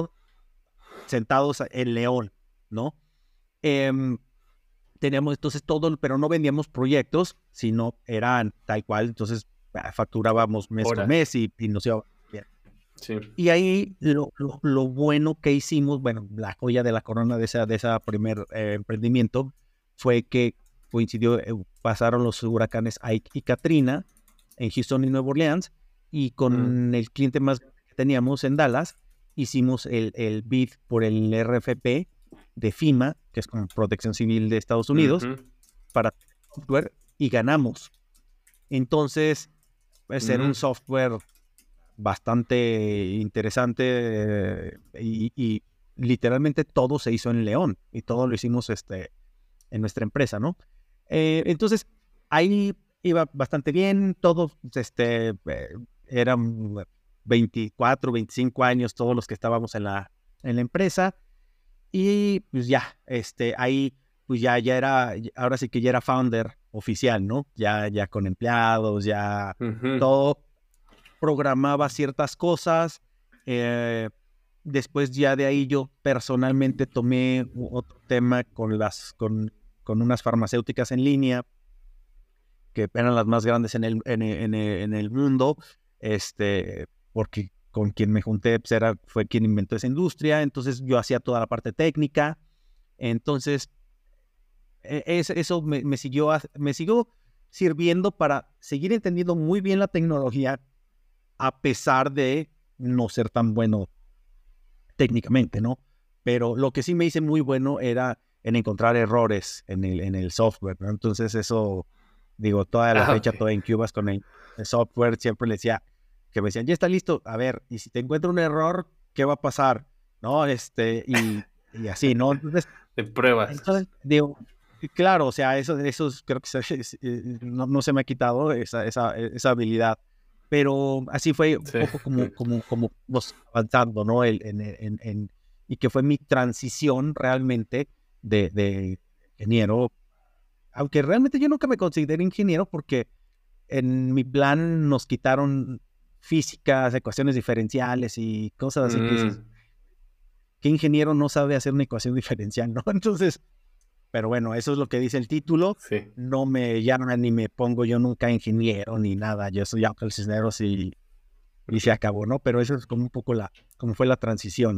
sentados en León, ¿no? Eh, teníamos entonces todo, pero no vendíamos proyectos, sino eran tal cual, entonces facturábamos mes con Horas. mes y, y nos iba bien. Sí. Y ahí lo, lo, lo, bueno que hicimos, bueno, la joya de la corona de ese de esa primer eh, emprendimiento fue que coincidió, eh, pasaron los huracanes Ike y Katrina en Houston y Nueva Orleans, y con Mm. el cliente más que teníamos en Dallas, hicimos el, el bid por el R F P de FEMA, que es como Protección Civil de Estados Unidos, Uh-huh. para software, y ganamos. Entonces, pues era un Mm. software bastante interesante eh, y, y literalmente todo se hizo en León y todo lo hicimos este, en nuestra empresa, ¿no? Eh, entonces, ahí iba bastante bien, todos este, eh, eran veinticuatro, veinticinco años todos los que estábamos en la, en la empresa, y pues ya, este, ahí pues ya, ya era, ahora sí que ya era founder oficial, ¿no? Ya, ya con empleados, ya Uh-huh. todo, programaba ciertas cosas. Eh, después ya de ahí yo personalmente tomé otro tema con las, con, con unas farmacéuticas en línea que eran las más grandes en el, en, en, en el mundo, este, porque con quien me junté pues era, fue quien inventó esa industria, entonces yo hacía toda la parte técnica, entonces es, eso me, me, siguió, me siguió sirviendo para seguir entendiendo muy bien la tecnología, a pesar de no ser tan bueno técnicamente, ¿no? Pero lo que sí me hice muy bueno era en encontrar errores en el, en el software, ¿no? Entonces eso, digo, toda la Ah, fecha, ok. todo en Cubas con el, el software, siempre le decía, que me decían, ya está listo, a ver, y si te encuentro un error, ¿qué va a pasar? ¿No? Este, y, y así, ¿no? Entonces, De pruebas. entonces, digo, claro, o sea, eso, eso creo que se, no, no se me ha quitado esa, esa, esa habilidad, pero así fue un Sí. poco como, como, como vos avanzando, ¿no? El, en, en, en, y que fue mi transición realmente de, de ingeniero, aunque realmente yo nunca me consideré ingeniero porque en mi plan nos quitaron físicas, ecuaciones diferenciales y cosas así que dices, Mm. ¿qué ingeniero no sabe hacer una ecuación diferencial, no? Entonces, pero bueno, eso es lo que dice el título. Sí. No me llaman ni me pongo yo nunca ingeniero ni nada. Yo soy Ángel Cisneros y, y se acabó, ¿no? Pero eso es como un poco la, como fue la transición.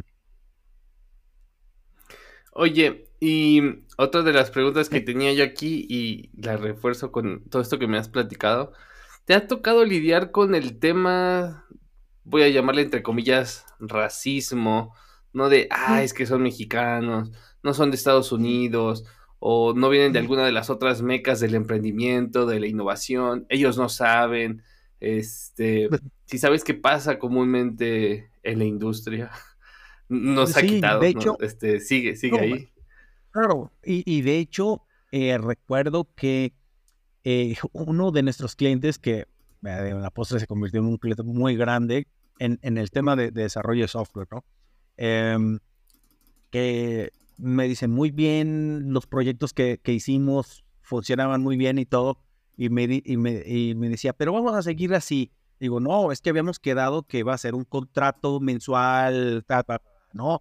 Oye, y otra de las preguntas que Sí. tenía yo aquí y la refuerzo con todo esto que me has platicado, ¿te ha tocado lidiar con el tema, voy a llamarle entre comillas, racismo, no de, ah, Mm, es que son mexicanos, no son de Estados Unidos, o no vienen de mm. alguna de las otras mecas del emprendimiento, de la innovación, ellos no saben, este, Pues, si sabes qué pasa comúnmente en la industria? Nos ha sí, de quitado, ¿no? hecho, Este, sigue, sigue no, ahí. claro. Y, y de hecho, eh, recuerdo que eh, uno de nuestros clientes, que eh, en la postre se convirtió en un cliente muy grande en, en el tema de, de desarrollo de software, ¿no? Eh, que me dicen muy bien, los proyectos que, que hicimos funcionaban muy bien y todo, y me, di, y, me, y me decía, pero vamos a seguir así. Digo, no, es que habíamos quedado que iba a ser un contrato mensual, ta, ta, no.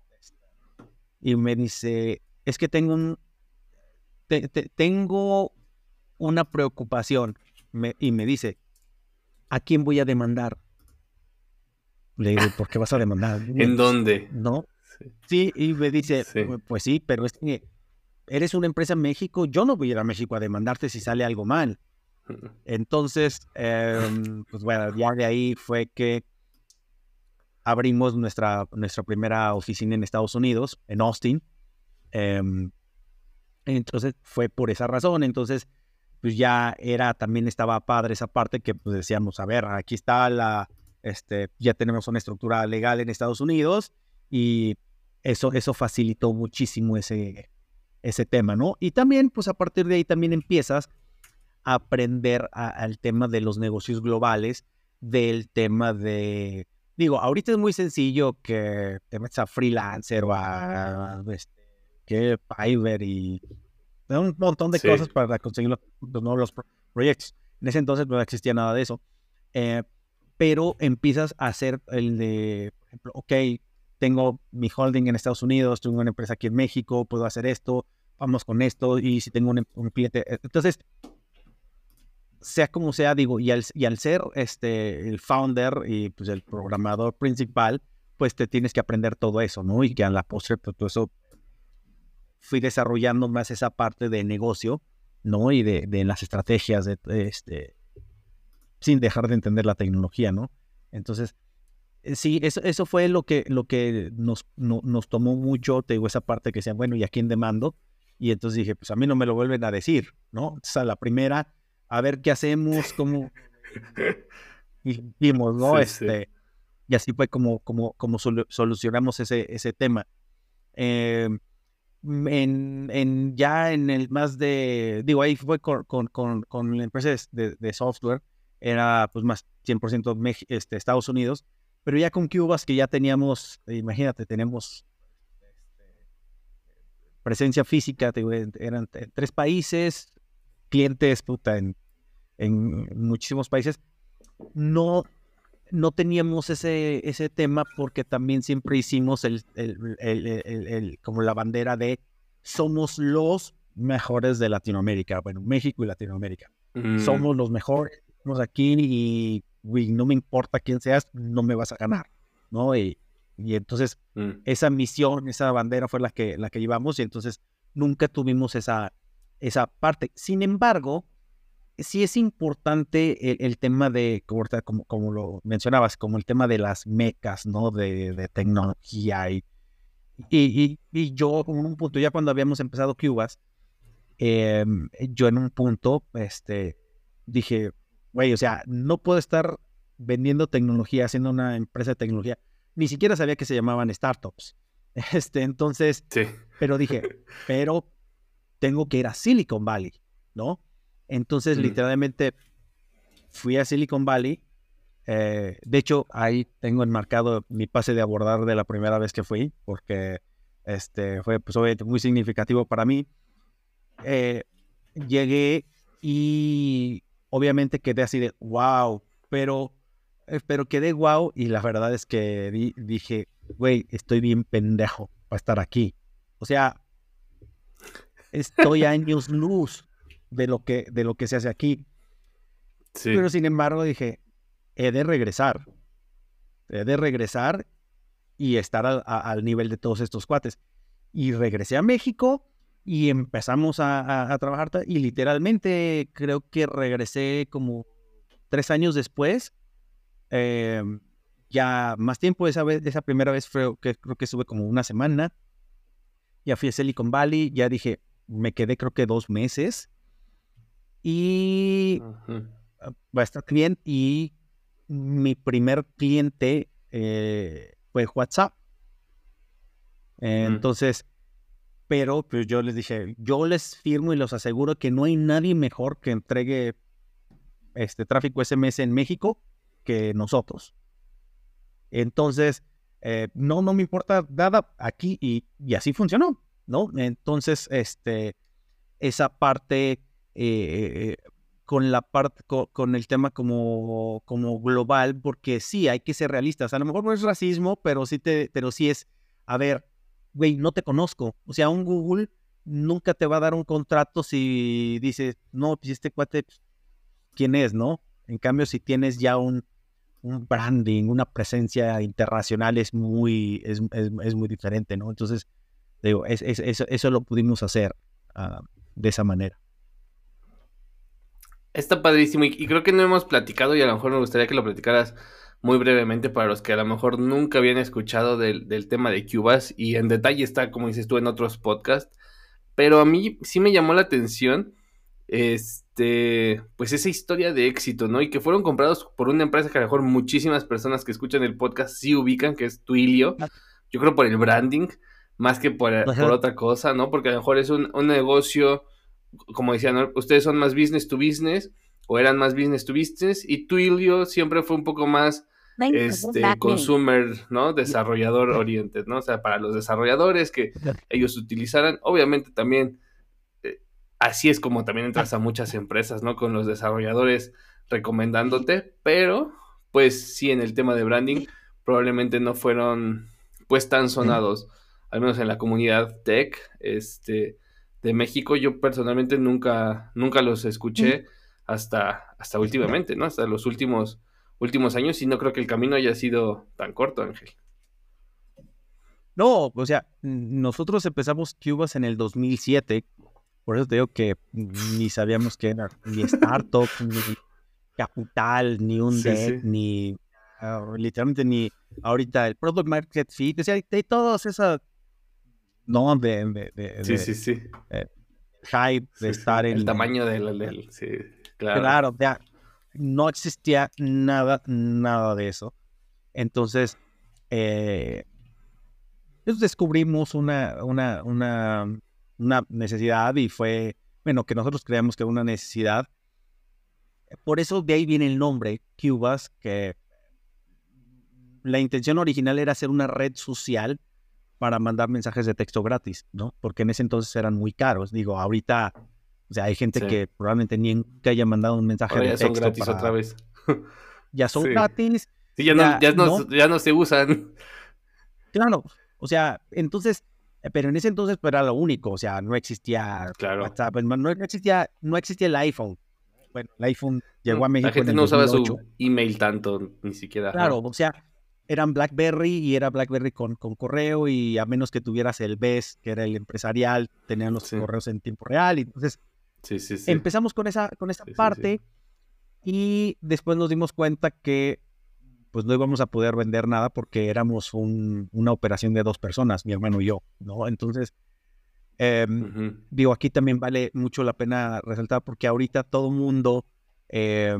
Y me dice, es que tengo un, te, te, tengo una preocupación. Me, y me dice, ¿a quién voy a demandar? Le digo, ¿por qué vas a demandar? ¿En dónde? No. Sí, y me dice, Sí. pues sí, pero es que eres una empresa en México, yo no voy a ir a México a demandarte si sale algo mal. Entonces, eh, pues bueno, ya de ahí fue que abrimos nuestra, nuestra primera oficina en Estados Unidos, en Austin. Eh, entonces, fue por esa razón. Entonces, pues ya era, también estaba padre esa parte que pues decíamos, a ver, aquí está la, este, ya tenemos una estructura legal en Estados Unidos y eso, eso facilitó muchísimo ese, ese tema, ¿no? Y también, pues a partir de ahí también empiezas a aprender a, al tema de los negocios globales, del tema de, digo, ahorita es muy sencillo que te metas a Freelancer o a, este, que Fiverr y un montón de Sí. cosas para conseguir los, los nuevos pro- proyectos. En ese entonces no existía nada de eso. Eh, pero empiezas a hacer el de, por ejemplo, ok, tengo mi holding en Estados Unidos, tengo una empresa aquí en México, puedo hacer esto, vamos con esto, y si tengo un, un cliente. Entonces, sea como sea, digo, y al, y al ser este, el founder y pues el programador principal, pues te tienes que aprender todo eso, ¿no? Y que a la postre, pues todo eso fui desarrollando más esa parte de negocio, ¿no? Y de, de las estrategias, de, de este, sin dejar de entender la tecnología, ¿no? Entonces, eh, sí, eso, eso fue lo que, lo que nos, no, nos tomó mucho, te digo, esa parte que decían, bueno, ¿y a quién demando? Y entonces dije, pues a mí no me lo vuelven a decir, ¿no? Entonces, a la primera, a ver qué hacemos, cómo hicimos, ¿no? Sí, sí. Este, y así fue como, como, como solu- solucionamos ese, ese tema. Eh, en, en, ya en el más de, digo, ahí fue con, con, con, con empresas de, de software, era pues más cien por ciento Mex- este, Estados Unidos, pero ya con Cubas que ya teníamos, imagínate, tenemos presencia física, te digo, eran t- tres países, clientes, puta, en, en muchísimos países, no, no teníamos ese, ese tema porque también siempre hicimos el, el, el, el, el- el- como la bandera de somos los mejores de Latinoamérica, bueno, México y Latinoamérica. Mm, Somos los mejores, estamos aquí y güey, no me importa quién seas, no me vas a ganar, ¿no? Y, y entonces mm. esa misión, esa bandera fue la que, la que llevamos y entonces nunca tuvimos esa, esa parte. Sin embargo, sí es importante el, el tema de, como, ahorita como, como lo mencionabas, como el tema de las mecas, ¿no? De, de tecnología y, y, y, y yo en un punto, ya cuando habíamos empezado Cubas, eh, yo en un punto, este, dije, güey, o sea, no puedo estar vendiendo tecnología, haciendo una empresa de tecnología. Ni siquiera sabía que se llamaban startups. Este, entonces, Sí. pero dije, pero tengo que ir a Silicon Valley, ¿no? Entonces, Mm. literalmente, fui a Silicon Valley. Eh, de hecho, ahí tengo enmarcado mi pase de abordar de la primera vez que fui, porque este, fue pues, obviamente muy significativo para mí. Eh, llegué y obviamente quedé así de wow, pero, eh, pero quedé wow y la verdad es que di, dije, güey, estoy bien pendejo para estar aquí. O sea, estoy a años luz de lo que, de lo que se hace aquí. Pero Sí. sin embargo dije, he de regresar, he de regresar y estar a, a, al nivel de todos estos cuates. Y regresé a México y empezamos a, a, a trabajar y literalmente creo que regresé como tres años después, eh, ya más tiempo, esa vez, esa primera vez fue que creo que estuve como una semana, ya fui a Silicon Valley, ya dije, me quedé creo que dos meses y Ujú. va a estar bien y mi primer cliente eh, fue WhatsApp. Eh, Mm. entonces, pero pues yo les dije, yo les firmo y los aseguro que no hay nadie mejor que entregue este tráfico S M S en México que nosotros. Entonces, eh, no, no me importa nada aquí y, y así funcionó, ¿no? Entonces, este, esa parte, eh, con la parte, con, con el tema como, como global, porque sí, hay que ser realistas. A lo mejor no es racismo, pero sí, te, pero sí es, a ver, güey, no te conozco. O sea, un Google nunca te va a dar un contrato si dices, no, pues este cuate, ¿quién es, no? En cambio, si tienes ya un, un branding, una presencia internacional, es muy, es, es, es muy diferente, ¿no? Entonces, digo, es, es, eso, eso lo pudimos hacer uh, de esa manera. Está padrísimo y, y creo que no hemos platicado y a lo mejor me gustaría que lo platicaras muy brevemente para los que a lo mejor nunca habían escuchado del, del tema de Cubase y en detalle está, como dices tú, en otros podcasts, pero a mí sí me llamó la atención este, pues esa historia de éxito, ¿no? Y que fueron comprados por una empresa que a lo mejor muchísimas personas que escuchan el podcast sí ubican, que es Twilio, yo creo por el branding, más que por, por otra cosa, ¿no? Porque a lo mejor es un, un negocio, como decían, ¿no? Ustedes son más business to business, o eran más business to business, y Twilio siempre fue un poco más este, consumer, ¿no? Desarrollador oriented, ¿no? O sea, para los desarrolladores que ellos utilizaran, obviamente también, eh, así es como también entras a muchas empresas, ¿no? Con los desarrolladores recomendándote, pero, pues sí, en el tema de branding, probablemente no fueron, pues, tan sonados, al menos en la comunidad tech, este... de México, yo personalmente nunca, nunca los escuché hasta, hasta últimamente, ¿no? Hasta los últimos, últimos años, y no creo que el camino haya sido tan corto, Ángel. No, o sea, nosotros empezamos Cubase en el dos mil siete, por eso te digo que ni sabíamos que era ni startup, ni capital, ni un Sí, deck, sí. ni uh, literalmente ni ahorita el product market fit, o sea, de todos esos, no, de, de, de, Sí, de sí, sí. eh, hype, de Sí, sí. estar en... El tamaño del, del, sí, claro. Claro, o sea, no existía nada, nada de eso. Entonces, eh, pues descubrimos una, una, una, una necesidad y fue, bueno, que nosotros creíamos que era una necesidad. Por eso de ahí viene el nombre, Cubase, que la intención original era hacer una red social para mandar mensajes de texto gratis, ¿no? Porque en ese entonces eran muy caros. Digo, ahorita, o sea, hay gente Sí. que probablemente ni nunca haya mandado un mensaje Ahora de ya son texto gratis para... otra vez. Ya son Sí. gratis. Sí, ya no, Ya, ya no, no, ya no se usan. claro. O sea, entonces, eh, pero en ese entonces pues, era lo único. O sea, no existía Claro. WhatsApp, no, no existía, no existía el iPhone. Bueno, el iPhone llegó a La México en gente el no usaba dos mil ocho. su email tanto, ni siquiera. Claro, Ajá. o sea, eran BlackBerry y era BlackBerry con, con correo y a menos que tuvieras el B E S, que era el empresarial, tenían los Sí. correos en tiempo real. Y entonces Sí, sí, sí. empezamos con esa, con esa Sí, sí, parte sí. y después nos dimos cuenta que pues no íbamos a poder vender nada porque éramos un, una operación de dos personas, mi hermano y yo, ¿no? Entonces, eh, Ujú. digo, aquí también vale mucho la pena resaltar porque ahorita todo el mundo eh,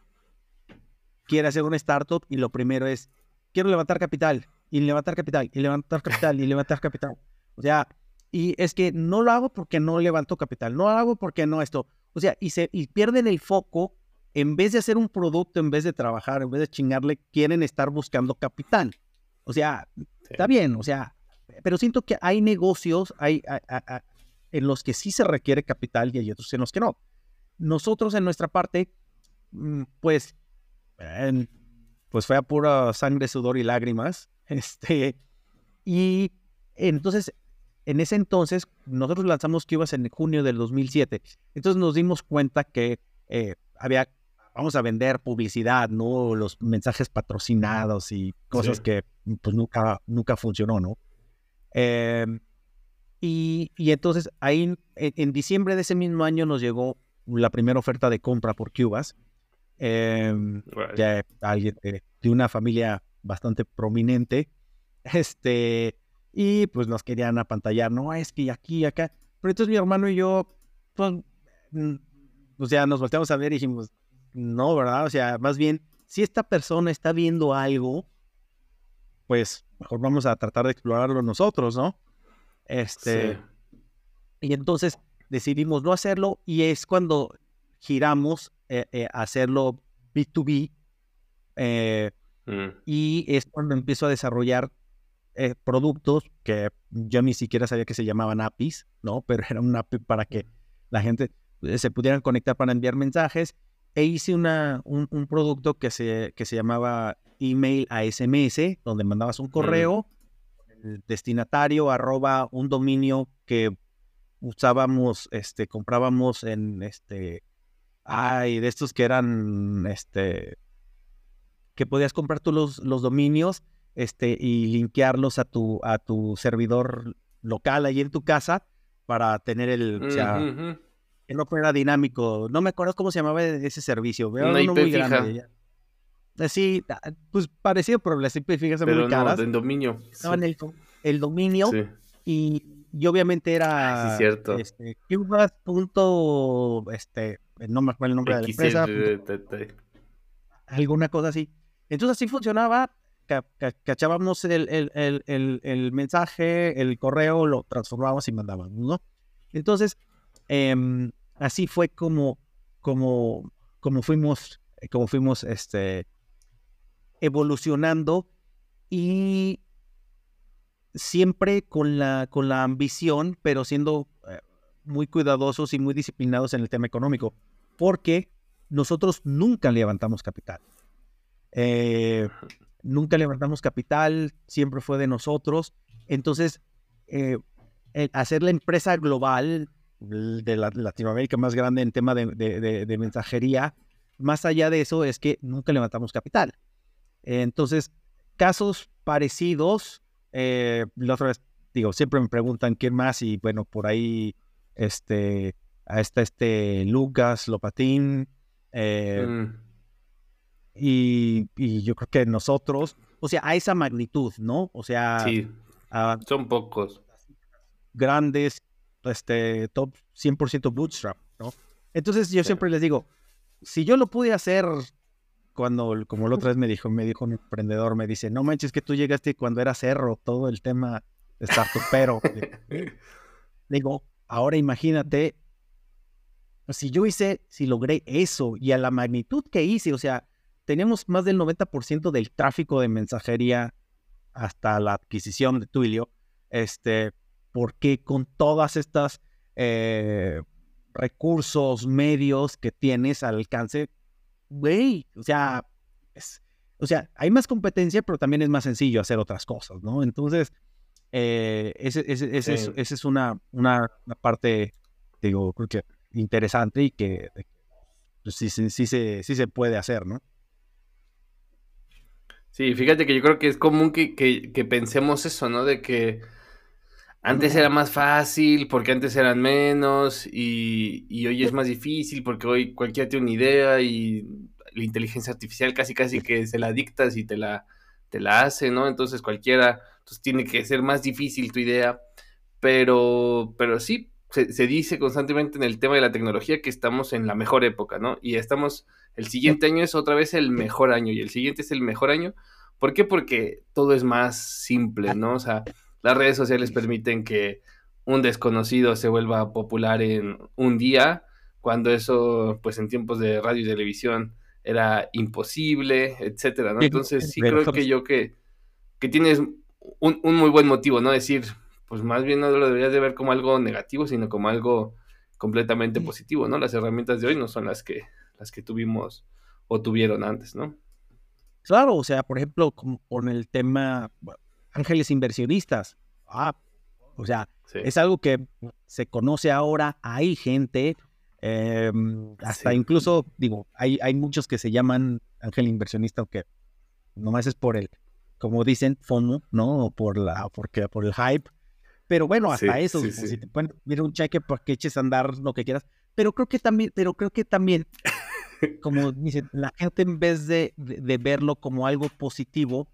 quiere hacer una startup y lo primero es, quiero levantar capital, y levantar capital, y levantar capital, y levantar capital. O sea, y es que no lo hago porque no levanto capital, no lo hago porque no esto. O sea, y, se, y pierden el foco, en vez de hacer un producto, en vez de trabajar, en vez de chingarle, quieren estar buscando capital. O sea, Sí. está bien, o sea, pero siento que hay negocios hay, hay, hay, hay, en los que sí se requiere capital y hay otros en los que no. Nosotros en nuestra parte, pues, eh, pues fue a pura sangre, sudor y lágrimas. Este, y entonces, en ese entonces, nosotros lanzamos Cubase en junio del dos mil siete. Entonces nos dimos cuenta que eh, había, vamos a vender publicidad, ¿no? Los mensajes patrocinados y cosas Sí. que pues nunca, nunca funcionó, ¿no? Eh, y, y entonces ahí, en, en diciembre de ese mismo año nos llegó la primera oferta de compra por Cubase. Eh, Right. ya alguien de, de una familia bastante prominente, este, y pues nos querían apantallar, no, es que aquí y acá, pero entonces mi hermano y yo, pues, mm, o sea, nos volteamos a ver y dijimos, no, ¿verdad? O sea, más bien, si esta persona está viendo algo, pues mejor vamos a tratar de explorarlo nosotros, ¿no? Este, Sí. y entonces decidimos no hacerlo y es cuando giramos eh, eh, a hacerlo B dos B eh, Mm. y es cuando empiezo a desarrollar eh, productos que yo ni siquiera sabía que se llamaban A P Is, ¿no? Pero era un A P I para que la gente, eh, se pudieran conectar para enviar mensajes, e hice una, un, un producto que se, que se llamaba email a S M S, donde mandabas un correo, mm. el destinatario, arroba un dominio que usábamos, este, comprábamos en, este, ay, de estos que eran, este, que podías comprar tú los, los dominios, este, y linkearlos a tu, a tu servidor local ahí en tu casa para tener el, uh-huh. o sea, que no fuera dinámico. No me acuerdo cómo se llamaba ese servicio. Veo una uno I P muy fija. Grande. Sí, pues parecido, pero las I P fijas son muy caras. Pero no, del dominio. Estaban sí. el, el dominio sí. y, y obviamente era... Ay, sí, cierto. Este, Qbas punto, este, no me acuerdo el nombre X de la empresa. T T. Alguna cosa así. Entonces así funcionaba. Cachábamos el, el, el, el, el mensaje, el correo, lo transformábamos y mandábamos, ¿no? Entonces, eh, así fue como, como, como fuimos, como fuimos este, evolucionando, y siempre con la, con la ambición, pero siendo eh, muy cuidadosos y muy disciplinados en el tema económico, porque nosotros nunca levantamos capital. Eh, nunca levantamos capital, siempre fue de nosotros. Entonces, eh, hacer la empresa global de la, Latinoamérica más grande en tema de, de, de, de mensajería, más allá de eso es que nunca levantamos capital. Eh, entonces, casos parecidos, eh, la otra vez, digo, siempre me preguntan quién más, y bueno, por ahí este, está este Lucas Lopatín, eh, mm. Y, y yo creo que nosotros, o sea, a esa magnitud, ¿no? O sea, sí, uh, son pocos. Grandes, este, top cien por ciento bootstrap, ¿no? Entonces yo sí. siempre les digo, si yo lo pude hacer cuando, como la otra vez me dijo, me dijo un emprendedor, me dice, no manches que tú llegaste cuando era cerro, todo el tema de startupero. Digo, ahora imagínate, si yo hice, si logré eso, y a la magnitud que hice, o sea, tenemos más del noventa por ciento del tráfico de mensajería hasta la adquisición de Twilio, este, porque con todas estas eh, recursos, medios que tienes al alcance, güey, o sea, es, o sea, hay más competencia, pero también es más sencillo hacer otras cosas, ¿no? Entonces, eh, ese, ese, ese, sí. es, ese es una, una, una parte, digo, creo que interesante, y que pues, sí, sí, sí, se, sí se puede hacer, ¿no? Sí, fíjate que yo creo que es común que, que, que pensemos eso, ¿no? De que antes era más fácil porque antes eran menos, y, y hoy es más difícil porque hoy cualquiera tiene una idea y la inteligencia artificial casi casi que se la dictas y te la, te la hace, ¿no? Entonces cualquiera, entonces tiene que ser más difícil tu idea, pero, pero sí, se, se dice constantemente en el tema de la tecnología que estamos en la mejor época, ¿no? Y estamos, el siguiente año es otra vez el mejor año, y el siguiente es el mejor año. ¿Por qué? Porque todo es más simple, ¿no? O sea, las redes sociales permiten que un desconocido se vuelva popular en un día, cuando eso, pues en tiempos de radio y televisión era imposible, etcétera, ¿no? Entonces sí creo que yo que, que tienes un, un muy buen motivo, ¿no? Decir, pues más bien no lo deberías de ver como algo negativo, sino como algo completamente positivo, ¿no? Las herramientas de hoy no son las que, las que tuvimos o tuvieron antes, ¿no? Claro, o sea, por ejemplo, como con el tema bueno, ángeles inversionistas. Ah, o sea, sí. Es algo que se conoce ahora, hay gente, eh, hasta sí. incluso, digo, hay, hay muchos que se llaman ángel inversionista, que nomás es por el, como dicen, FOMO, ¿no? O por la, porque, por el hype. Pero bueno, hasta sí, eso, sí, sí. Si te pueden ver un cheque para que eches a andar lo que quieras. Pero creo que también, pero creo que también, como dicen, la gente en vez de, de, de verlo como algo positivo,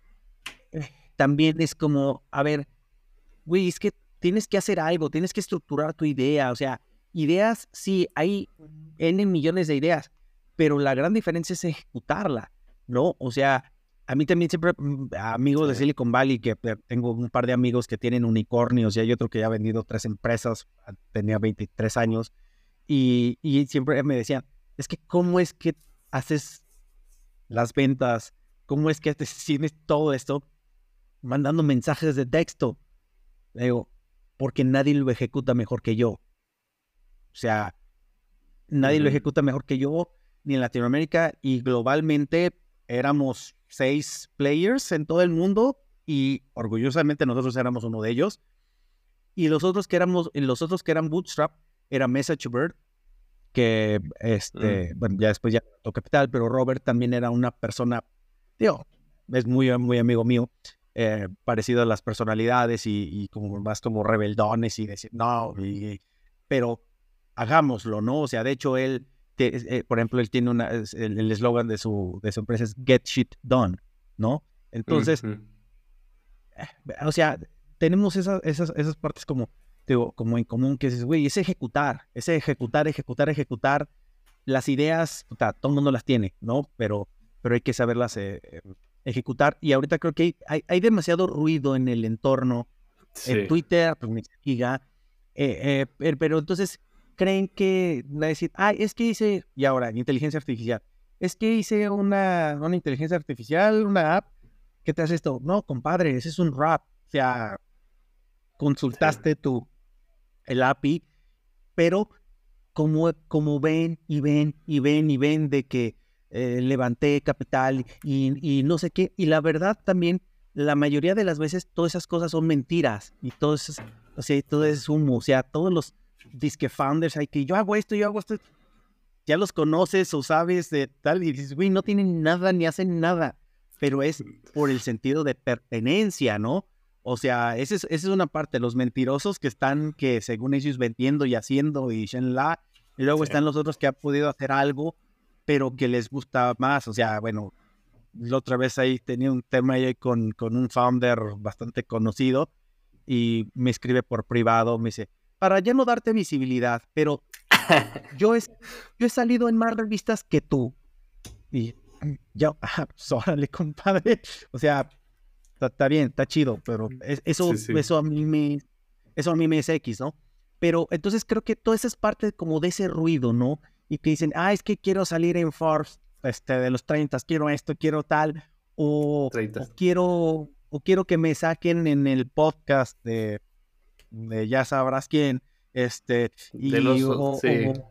eh, también es como, a ver, güey, es que tienes que hacer algo, tienes que estructurar tu idea. O sea, ideas, sí, hay N millones de ideas, pero la gran diferencia es ejecutarla, ¿no? O sea, a mí también siempre, amigos sí. de Silicon Valley, que tengo un par de amigos que tienen unicornios, y hay otro que ya ha vendido tres empresas, tenía veintitrés años, y, y siempre me decían, es que ¿cómo es que haces las ventas? ¿Cómo es que tienes todo esto mandando mensajes de texto? Le digo, porque nadie lo ejecuta mejor que yo. O sea, nadie lo Ujú. ejecuta mejor que yo, ni en Latinoamérica, y globalmente éramos seis players en todo el mundo, y orgullosamente nosotros éramos uno de ellos. Y los otros que éramos, los otros que eran Bootstrap, era Message Bird, que este, Mm. bueno, ya después ya tocó Capital, pero Robert también era una persona, tío, es muy, muy amigo mío, eh, parecido a las personalidades y, y como más como rebeldones y decir, no, y- pero hagámoslo, ¿no? O sea, de hecho, él, te- eh, por ejemplo, él tiene una, es- el el eslogan de su, de su empresa es Get Shit Done, ¿no? Entonces, Ujú. o sea, tenemos esas, esas, esas partes como, digo, como en común, que dices, güey, es ejecutar, es ejecutar, ejecutar, ejecutar. Las ideas, puta, todo el mundo las tiene, ¿no? Pero, pero hay que saberlas eh, eh, ejecutar. Y ahorita creo que hay, hay, hay demasiado ruido en el entorno. En Sí. Twitter, pues ni se diga. Eh, eh, pero, pero entonces creen que va a decir, ay, es que hice, y ahora, inteligencia artificial, es que hice una, una inteligencia artificial, una app, ¿qué te hace esto? No, compadre, ese es un rap. O sea, Sí. consultaste tu, el A P I, pero como, como ven y ven y ven y ven de que eh, levanté capital y, y no sé qué. Y la verdad también, la mayoría de las veces, todas esas cosas son mentiras y todo eso es, o sea, todo es humo. O sea, todos los disque founders hay que yo hago esto, yo hago esto, ya los conoces o sabes de tal y dices, güey, no tienen nada ni hacen nada, pero es por el sentido de pertenencia, ¿no? O sea, esa es, esa es una parte, los mentirosos que están, que según ellos vendiendo y haciendo y shenla, y luego Sí. están los otros que han podido hacer algo, pero que les gusta más. O sea, bueno, la otra vez ahí tenía un tema ahí con, con un founder bastante conocido y me escribe por privado, me dice, para ya no darte visibilidad, pero yo he, yo he salido en más revistas que tú. Y yo, ah, pues órale, compadre. O sea, está, está bien, está chido, pero es- Sí, eso, sí. eso a mí me, eso a mí me es X, ¿no? Pero entonces creo que toda esa es parte como de ese ruido, ¿no? Y que dicen, ah, es que quiero salir en Forbes, este, de los treinta, quiero esto, quiero tal, o, Treinta. o quiero, o quiero que me saquen en el podcast de, de ya sabrás quién, este, Del y, o, oso, sí. o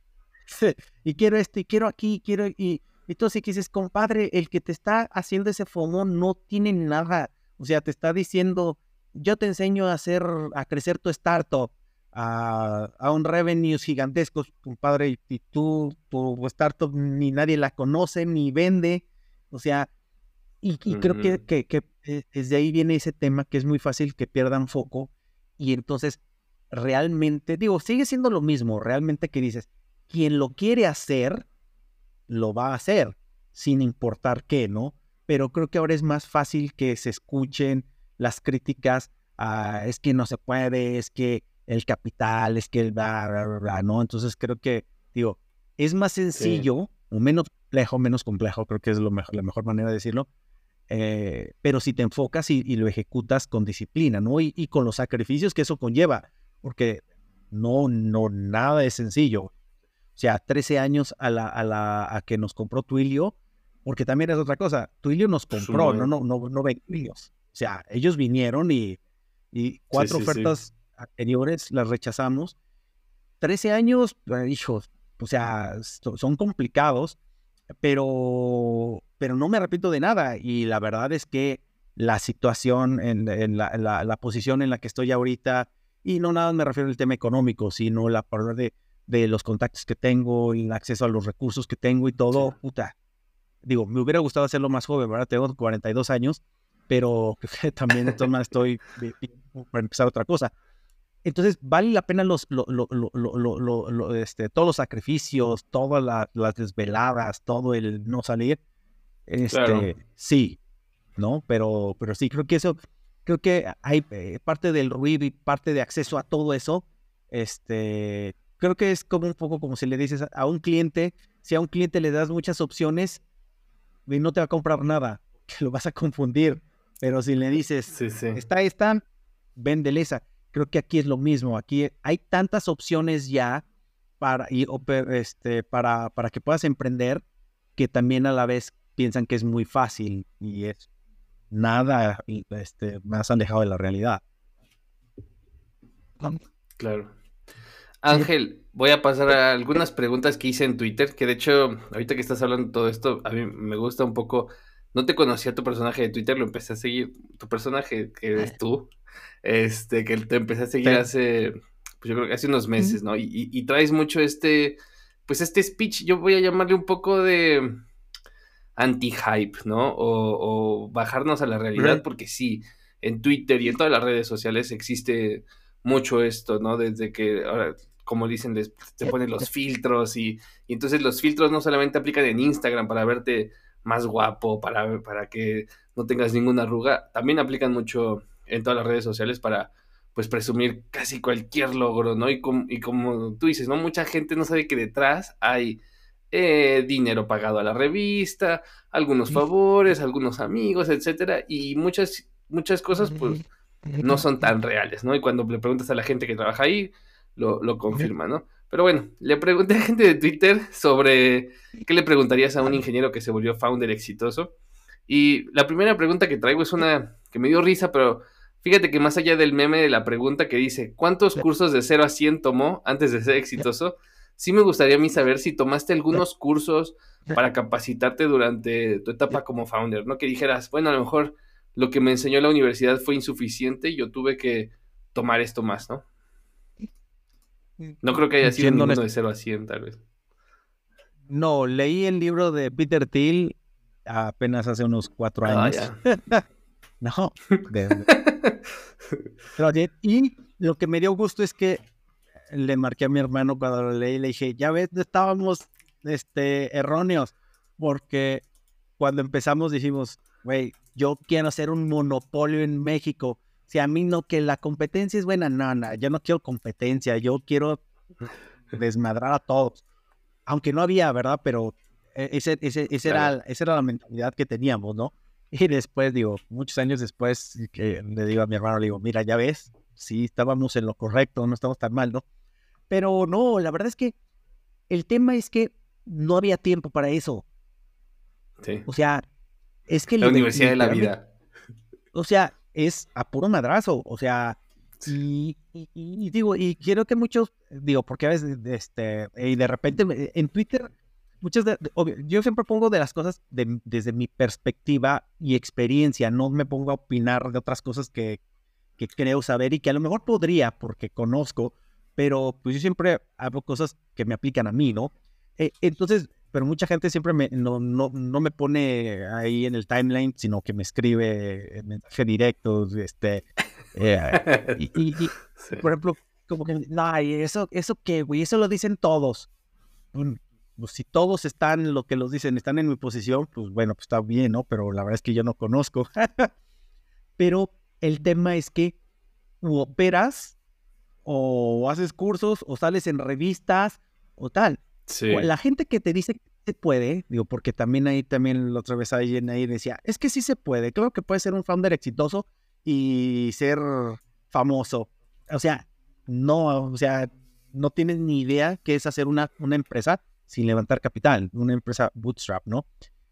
y quiero esto, y quiero aquí, quiero, y, y tú así que dices, compadre, el que te está haciendo ese FOMO no tiene nada. O sea, te está diciendo, yo te enseño a hacer, a crecer tu startup, a, a un revenues gigantescos, compadre, y, y tú, tu startup ni nadie la conoce, ni vende. O sea, y, y creo Ujú. que, que, que eh, desde ahí viene ese tema que es muy fácil que pierdan foco. Y entonces, realmente, digo, sigue siendo lo mismo, realmente que dices, quien lo quiere hacer, lo va a hacer, sin importar qué, ¿no? Pero creo que ahora es más fácil que se escuchen las críticas, a, es que no se puede, es que el capital, es que el bla, bla, bla, bla, ¿no? Entonces creo que, digo, es más Sí. sencillo, o menos complejo, menos complejo, creo que es lo mejor, la mejor manera de decirlo, eh, pero si te enfocas y, y lo ejecutas con disciplina, ¿no? Y, y con los sacrificios que eso conlleva, porque no, no, nada es sencillo. O sea, trece años a, la, a, la, a que nos compró Twilio, porque también es otra cosa. Twilio nos Pues compró, no, un no, no, no vendimos. O sea, ellos vinieron y, y Sí, cuatro sí, sí. ofertas anteriores las rechazamos. trece años, eh, hijos, o sea, so- son complicados, pero, pero no me arrepiento de nada. Y la verdad es que la situación, en, en la, en la, la posición en la que estoy ahorita, y no nada me refiero al tema económico, sino la parte de, de los contactos que tengo, y el acceso a los recursos que tengo y Sí. todo, puta. Digo, me hubiera gustado hacerlo más joven, ¿verdad? Tengo cuarenta y dos años, pero también entonces estoy para empezar otra cosa. Entonces, vale la pena los, lo, lo, lo, lo, lo, lo, este, todos los sacrificios, todas la, las desveladas, todo el no salir. Claro. Este, sí, ¿no? Pero, pero sí, creo que eso, creo que hay eh, parte del ruido y parte de acceso a todo eso. Este, creo que es como un poco como si le dices a, a un cliente, si a un cliente le das muchas opciones, y no te va a comprar nada, que lo vas a confundir. Pero si le dices, Sí, sí. está esta, véndele esa. Creo que aquí es lo mismo. Aquí hay tantas opciones ya para, y, este, para, para que puedas emprender, que también a la vez piensan que es muy fácil y es nada este, más alejado de la realidad. Claro. Ángel, voy a pasar a algunas preguntas que hice en Twitter, que de hecho, ahorita que estás hablando de todo esto, a mí me gusta un poco. No te conocía tu personaje de Twitter, lo empecé a seguir. Tu personaje, que eres tú, este, que te empecé a seguir Sí. hace, pues yo creo que hace unos Ujú. meses, ¿no? Y, y- y traes mucho este, pues este speech, yo voy a llamarle un poco de anti-hype, ¿no? O, o bajarnos a la realidad, Right. porque sí, en Twitter y en todas las redes sociales existe mucho esto, ¿no? Desde que ahora, como dicen, les, te ponen los filtros y, y entonces los filtros no solamente aplican en Instagram para verte más guapo, para, para que no tengas ninguna arruga, también aplican mucho en todas las redes sociales para pues presumir casi cualquier logro, ¿no? Y, com, y como tú dices, ¿no? Mucha gente no sabe que detrás hay eh, dinero pagado a la revista, algunos favores, algunos amigos, etcétera, y muchas, muchas cosas, pues, no son tan reales, ¿no? Y cuando le preguntas a la gente que trabaja ahí, lo, lo confirma, ¿no? Pero bueno, le pregunté a gente de Twitter sobre qué le preguntarías a un ingeniero que se volvió founder exitoso. Y la primera pregunta que traigo es una que me dio risa, pero fíjate que más allá del meme de la pregunta que dice, ¿cuántos cursos de cero a cien tomó antes de ser exitoso? Sí me gustaría a mí saber si tomaste algunos cursos para capacitarte durante tu etapa como founder, ¿no? Que dijeras, bueno, a lo mejor lo que me enseñó la universidad fue insuficiente y yo tuve que tomar esto más, ¿no? No creo que haya sido Siendo ninguno honesto, de cero a cien, tal vez. no, leí el libro de Peter Thiel apenas hace unos cuatro Ah, años. ya. No, de, de- pero de- y lo que me dio gusto es que le marqué a mi hermano cuando lo leí y le dije, ya ves, estábamos este, erróneos, porque cuando empezamos dijimos, güey, yo quiero hacer un monopolio en México. Si a mí no, que la competencia es buena, no, no, yo no quiero competencia, yo quiero desmadrar a todos. Aunque no había, ¿verdad? Pero e- ese, ese, ese Claro. era, esa era la mentalidad que teníamos, ¿no? Y después, digo, muchos años después, que le digo a mi hermano, le digo, mira, ya ves, sí, estábamos en lo correcto, no estamos tan mal, ¿no? Pero no, la verdad es que el tema es que no había tiempo para eso. Sí. O sea, es que La li- universidad de la literalmente, vida. o sea, es a puro madrazo, o sea, y, y, y digo, y quiero que muchos, digo, porque a veces, este, y de repente me- en Twitter, muchas de, de- obvio, yo siempre pongo de las cosas de- desde mi perspectiva y experiencia, no me pongo a opinar de otras cosas que, que creo saber y que a lo mejor podría porque conozco, pero pues yo siempre hago cosas que me aplican a mí, ¿no? Eh, entonces, pero mucha gente siempre me, no, no, no me pone ahí en el timeline, sino que me escribe en mensaje directo, este, eh, y, y, y, Sí. por ejemplo, como que, no, y eso, eso qué, güey, eso lo dicen todos. Mm, Pues si todos están, lo que los dicen, están en mi posición, pues bueno, pues está bien, ¿no? Pero la verdad es que yo no conozco. Pero el tema es que u operas o haces cursos o sales en revistas o tal. Cu- Sí. La gente que te dice que se puede, digo, porque también ahí también la otra vez alguien ahí decía, es que sí se puede, creo que puedes ser un founder exitoso y ser famoso. O sea, no, o sea, no tienes ni idea qué es hacer una, una empresa sin levantar capital, una empresa bootstrap, ¿no?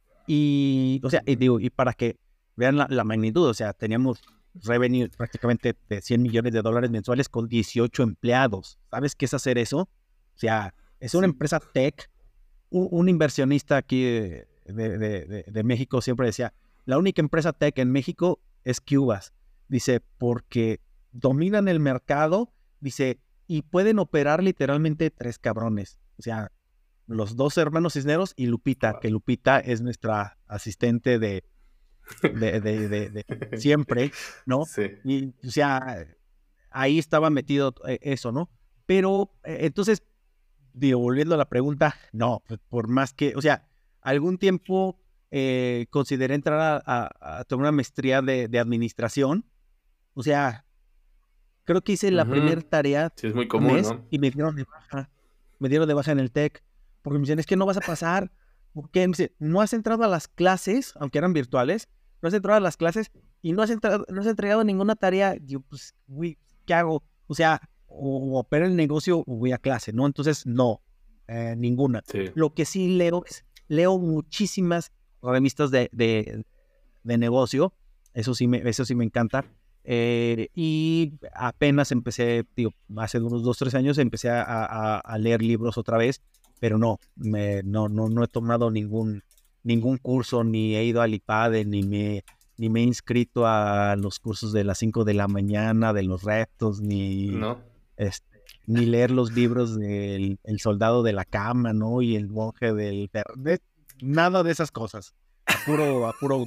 Y, o sea, y digo, y para que vean la, la magnitud, o sea, teníamos revenue prácticamente de cien millones de dólares mensuales con dieciocho empleados. ¿Sabes qué es hacer eso? O sea, es una Sí. empresa tech. Un, un inversionista aquí de, de, de, de México siempre decía, la única empresa tech en México es Cubas. Dice, porque dominan el mercado, dice, y pueden operar literalmente tres cabrones. O sea, los dos hermanos Cisneros y Lupita, que Lupita es nuestra asistente de, de, de, de, de siempre, ¿no? Sí. Y, o sea, ahí estaba metido eh, eso, ¿no? Pero, eh, entonces, digo, volviendo a la pregunta, no, pues, por más que, o sea, algún tiempo eh, consideré entrar a, a, a tomar una maestría de, de administración, o sea, creo que hice la primera Ujú. tarea Sí, es muy un común, mes ¿no? y me dieron de baja, me dieron de baja en el TEC, porque me dicen, es que no vas a pasar, porque me dice, no has entrado a las clases, aunque eran virtuales, no has entrado a las clases y no has, entrado, no has entregado ninguna tarea. Yo, pues, güey, ¿qué hago? O sea, o, o opero el negocio o voy a clase, ¿no? Entonces, no, eh, ninguna. Sí. Lo que sí leo es, leo muchísimas revistas de, de, de negocio, eso sí, me, eso sí me encanta, Eh, y apenas empecé, digo, hace unos dos, tres años empecé a, a, a leer libros otra vez, pero no, me, no, no, no he tomado ningún, ningún curso, ni he ido al IPADE, ni me, ni me he inscrito a los cursos de las cinco de la mañana, de los retos, ni, ¿No? este, ni leer los libros del El soldado de la cama, ¿no? Y el monje del... de- nada de esas cosas. A puro, a puro...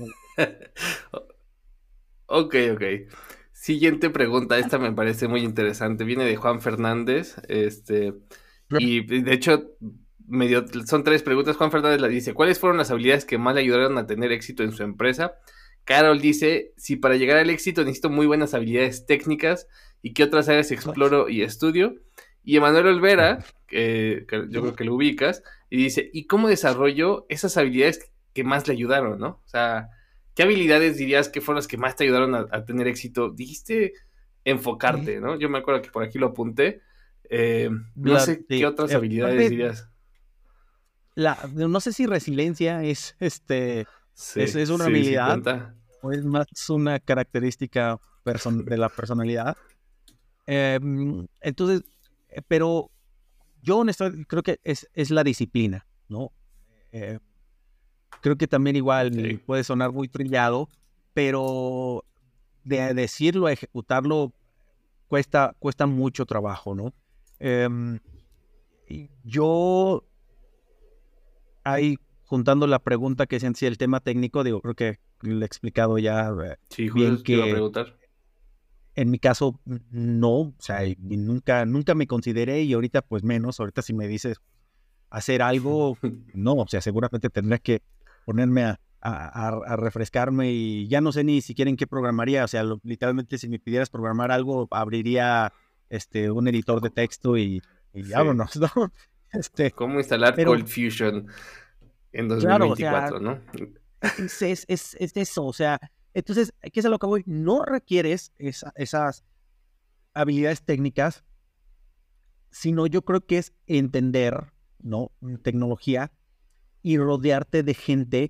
Ok, ok. Siguiente pregunta, esta me parece muy interesante. Viene de Juan Fernández, este, y de hecho, medio, son tres preguntas. Juan Fernández la dice: ¿cuáles fueron las habilidades que más le ayudaron a tener éxito en su empresa? Carol dice: si para llegar al éxito necesito muy buenas habilidades técnicas, ¿y qué otras áreas exploro y estudio? Y Emanuel Olvera, que, que yo creo que lo ubicas, y dice: ¿y cómo desarrollo esas habilidades que más le ayudaron, no? O sea, ¿qué habilidades dirías que fueron las que más te ayudaron a, a tener éxito? Dijiste enfocarte, ¿no? Yo me acuerdo que por aquí lo apunté. Eh, no La, sé qué sí, otras eh, habilidades parte- dirías. la, no sé si resiliencia es, este, es, Sí, es una sí, sí habilidad cuenta. o es más una característica person- de la personalidad. Eh, entonces, eh, pero yo honestamente creo que es, es la disciplina, ¿no? Eh, creo que también Ok. igual puede sonar muy trillado, pero de decirlo a ejecutarlo cuesta, cuesta mucho trabajo, ¿no? Em, y yo ahí, juntando la pregunta que es en sí el tema técnico, digo, creo que le he explicado ya eh, Sí, justo bien eso te iba a que preguntar. en mi caso n- no, o sea, y nunca, nunca me consideré y ahorita pues menos, ahorita si me dices hacer algo, no, o sea, seguramente tendría que ponerme a, a, a- a refrescarme y ya no sé ni siquiera en qué programaría, o sea, lo- literalmente si me pidieras programar algo, abriría este, un editor de texto y, y Sí. vámonos, ¿no? Este, ¿Cómo instalar pero Cold Fusion en claro, o sea, dos mil veinticuatro, no? es, es, es, es eso, o sea, entonces, ¿qué es a lo que voy? No requieres esa- esas habilidades técnicas, sino yo creo que es entender, ¿no? Tecnología y rodearte de gente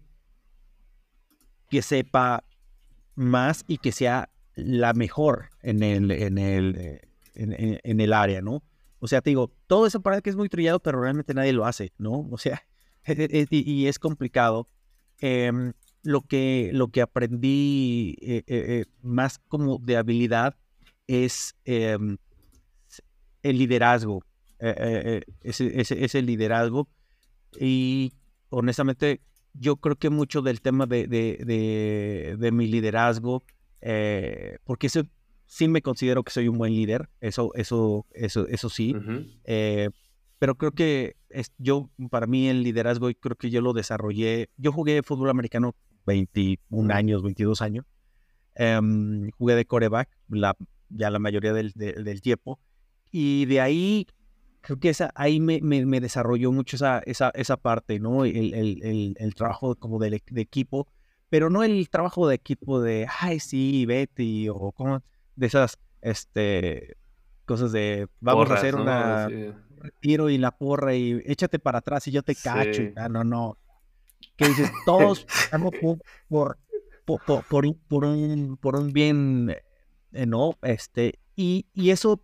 que sepa más y que sea la mejor en el, en el, eh, en, en- en el área, ¿no? O sea, te digo, todo eso parece que es muy trillado, pero realmente nadie lo hace, ¿no? O sea, y, y es complicado. Em, lo que, lo que aprendí eh, eh, eh, más como de habilidad es em, el liderazgo, eh, eh, eh, ese, ese, ese liderazgo. Y honestamente, yo creo que mucho del tema de, de, de, de mi liderazgo, eh, porque eso sí me considero que soy un buen líder, eso, eso, eso, eso sí. Ujú. eh, pero creo que es, yo, para mí el liderazgo, creo que yo lo desarrollé. Yo jugué fútbol americano veintiún Mm. años, veintidós años. Em, jugué de quarterback la, ya la mayoría del, de- del tiempo. Y de ahí creo que esa, ahí me, me, me desarrolló mucho esa, esa, esa parte, ¿no? El, el, el, el trabajo como de, de equipo, pero no el trabajo de equipo de, ay, sí, Betty, o como de esas este, cosas de, vamos a Porras, hacer ¿no? una Sí. un retiro y la porra y échate para atrás y yo te cacho y Sí. ah, no, no. Que dices, todos estamos por, por, por, por, por un, por un por un bien, eh, ¿no? Este, y, y eso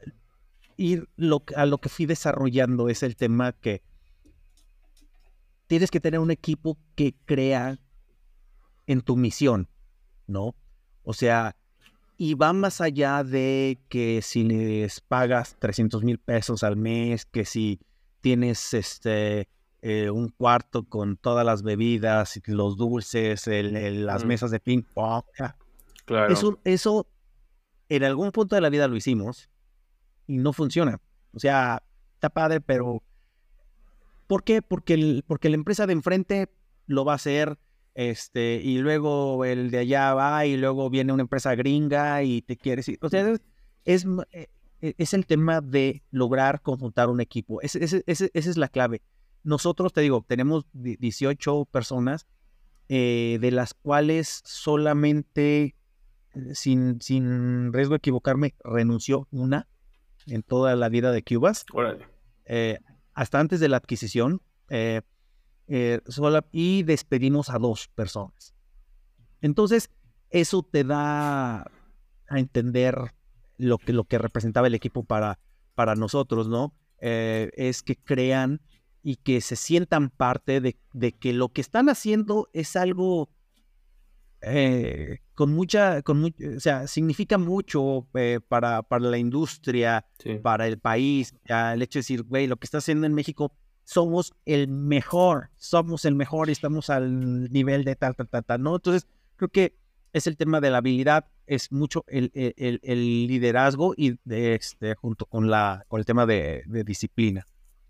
y lo, a lo que fui desarrollando es el tema que tienes que tener un equipo que crea en tu misión, ¿no? O sea, y va más allá de que si les pagas trescientos mil pesos al mes, que si tienes este eh, un cuarto con todas las bebidas, los dulces, el, el, las Mm, mesas de ping pong. claro. Eso, eso en algún punto de la vida lo hicimos y no funciona. O sea, está padre, pero ¿por qué? Porque, el, porque la empresa de enfrente lo va a hacer, este, y luego el de allá va, y luego viene una empresa gringa y te quiere decir. O sea, es, es, eh, es el tema de lograr conjuntar un equipo. Ese, ese, ese, esa es la clave. Nosotros, te digo, tenemos dieciocho personas, eh, de las cuales solamente, eh, sin, sin riesgo de equivocarme, renunció una en toda la vida de Cubas. Órale. Eh, hasta antes de la adquisición, eh, eh, sola, y despedimos a dos personas. Entonces, eso te da a entender lo que, lo que representaba el equipo para, para nosotros, ¿no? Eh, es que crean y que se sientan parte de, de que lo que están haciendo es algo eh, con mucha, con mu o sea, significa mucho eh, para, para la industria, Sí. para el país. Ya, el hecho de decir, güey, lo que está haciendo en México, somos el mejor, somos el mejor y estamos al nivel de tal, tal, tal, tal, ¿no? Entonces, creo que es el tema de la habilidad, es mucho el, el, el, el liderazgo y de este, junto con, la, con el tema de, de disciplina.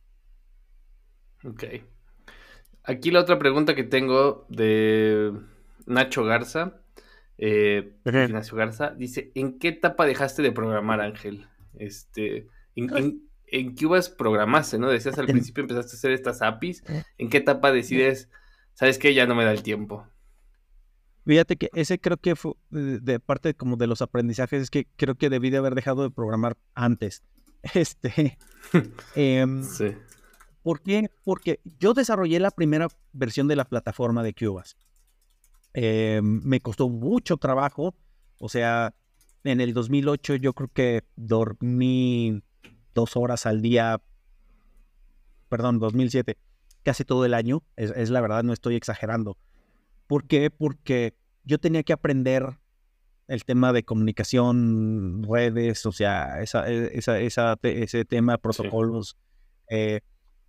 Ok. Aquí la otra pregunta que tengo de Nacho Garza, eh, Ignacio Garza, dice, ¿en qué etapa dejaste de programar, Ángel? Este, ¿en, en, en qué Cubas programaste, no? Decías al principio empezaste a hacer estas A P Is. ¿En qué etapa decides, sabes qué, ya no me da el tiempo? Fíjate que ese creo que fue de, de parte como de los aprendizajes, es que creo que debí de haber dejado de programar antes. Este, eh, Sí. ¿por qué? Porque yo desarrollé la primera versión de la plataforma de Cubas. Eh, me costó mucho trabajo, o sea, en el dos mil ocho yo creo que dormí dos horas al día, perdón, dos mil siete, casi todo el año, es, es la verdad, no estoy exagerando. ¿Por qué? Porque yo tenía que aprender el tema de comunicación, redes, o sea, esa, esa, esa, ese tema, protocolos. Sí. Eh,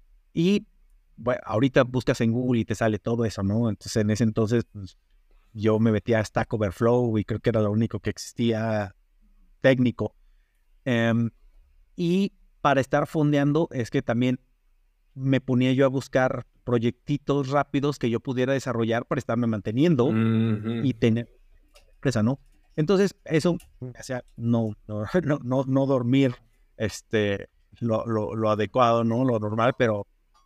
y bueno, ahorita buscas en Google y te sale todo eso, ¿no? Entonces, en ese entonces, pues, yo me metía a Stack Overflow y creo que era lo único que existía técnico. Um, y para estar fondeando es que también me ponía yo a buscar proyectitos rápidos que yo pudiera desarrollar para estarme manteniendo uh-huh. y tener empresa, ¿no? Entonces, eso, o sea, no, no, no, no, no dormir este, lo, lo, lo adecuado, ¿no? Lo normal, pero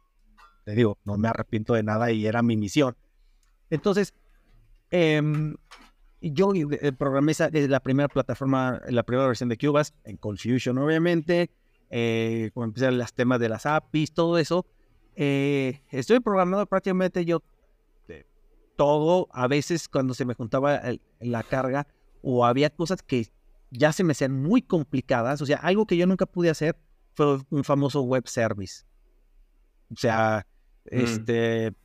te digo, no me arrepiento de nada y era mi misión. Entonces, eh, yo eh, programé esa, la primera plataforma, la primera versión de Cubas, en Confusion, obviamente, eh, como empecé los temas de las A P Is, todo eso. Eh, estoy programando prácticamente yo eh, todo, a veces cuando se me juntaba el, la carga o había cosas que ya se me hacían muy complicadas, o sea, algo que yo nunca pude hacer fue un famoso web service. O sea, mm. este...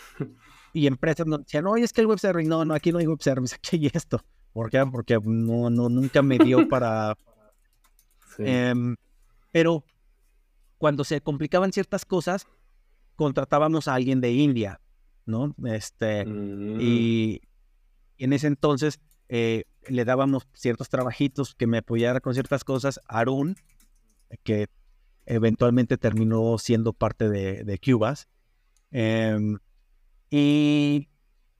y empresas nos decían, oye, es que el web service, no, no, aquí no hay web service, aquí hay esto. ¿Por qué? Porque no, no, nunca me dio para... sí. eh, pero cuando se complicaban ciertas cosas, contratábamos a alguien de India, ¿no? Este, mm. y, y en ese entonces eh, le dábamos ciertos trabajitos que me apoyara con ciertas cosas. Arun, que eventualmente terminó siendo parte de, de Cubas, eh, y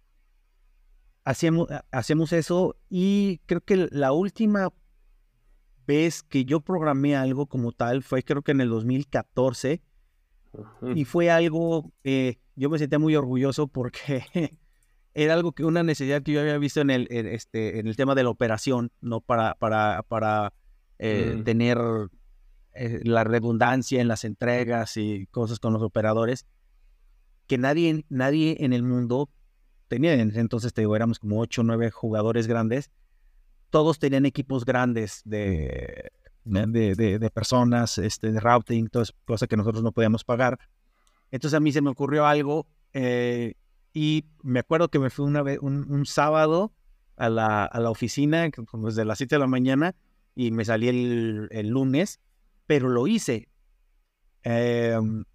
hacíamos, hacíamos eso, y creo que la última vez que yo programé algo como tal fue creo que en el dos mil catorce, uh-huh. y fue algo, eh, yo me sentía muy orgulloso porque era algo que una necesidad que yo había visto en el, en este, en el tema de la operación, ¿no? Para, para, para eh, uh-huh. tener eh, la redundancia en las entregas y cosas con los operadores, que nadie, nadie en el mundo tenía. Entonces, te digo, éramos como ocho o nueve jugadores grandes. Todos tenían equipos grandes de, de, de, de personas, este, de routing, toda esa cosa que nosotros no podíamos pagar. Entonces, a mí se me ocurrió algo, eh, y me acuerdo que me fui una vez, un, un sábado a la, a la oficina, como desde las siete de la mañana, y me salí el, el lunes, pero lo hice. Eh,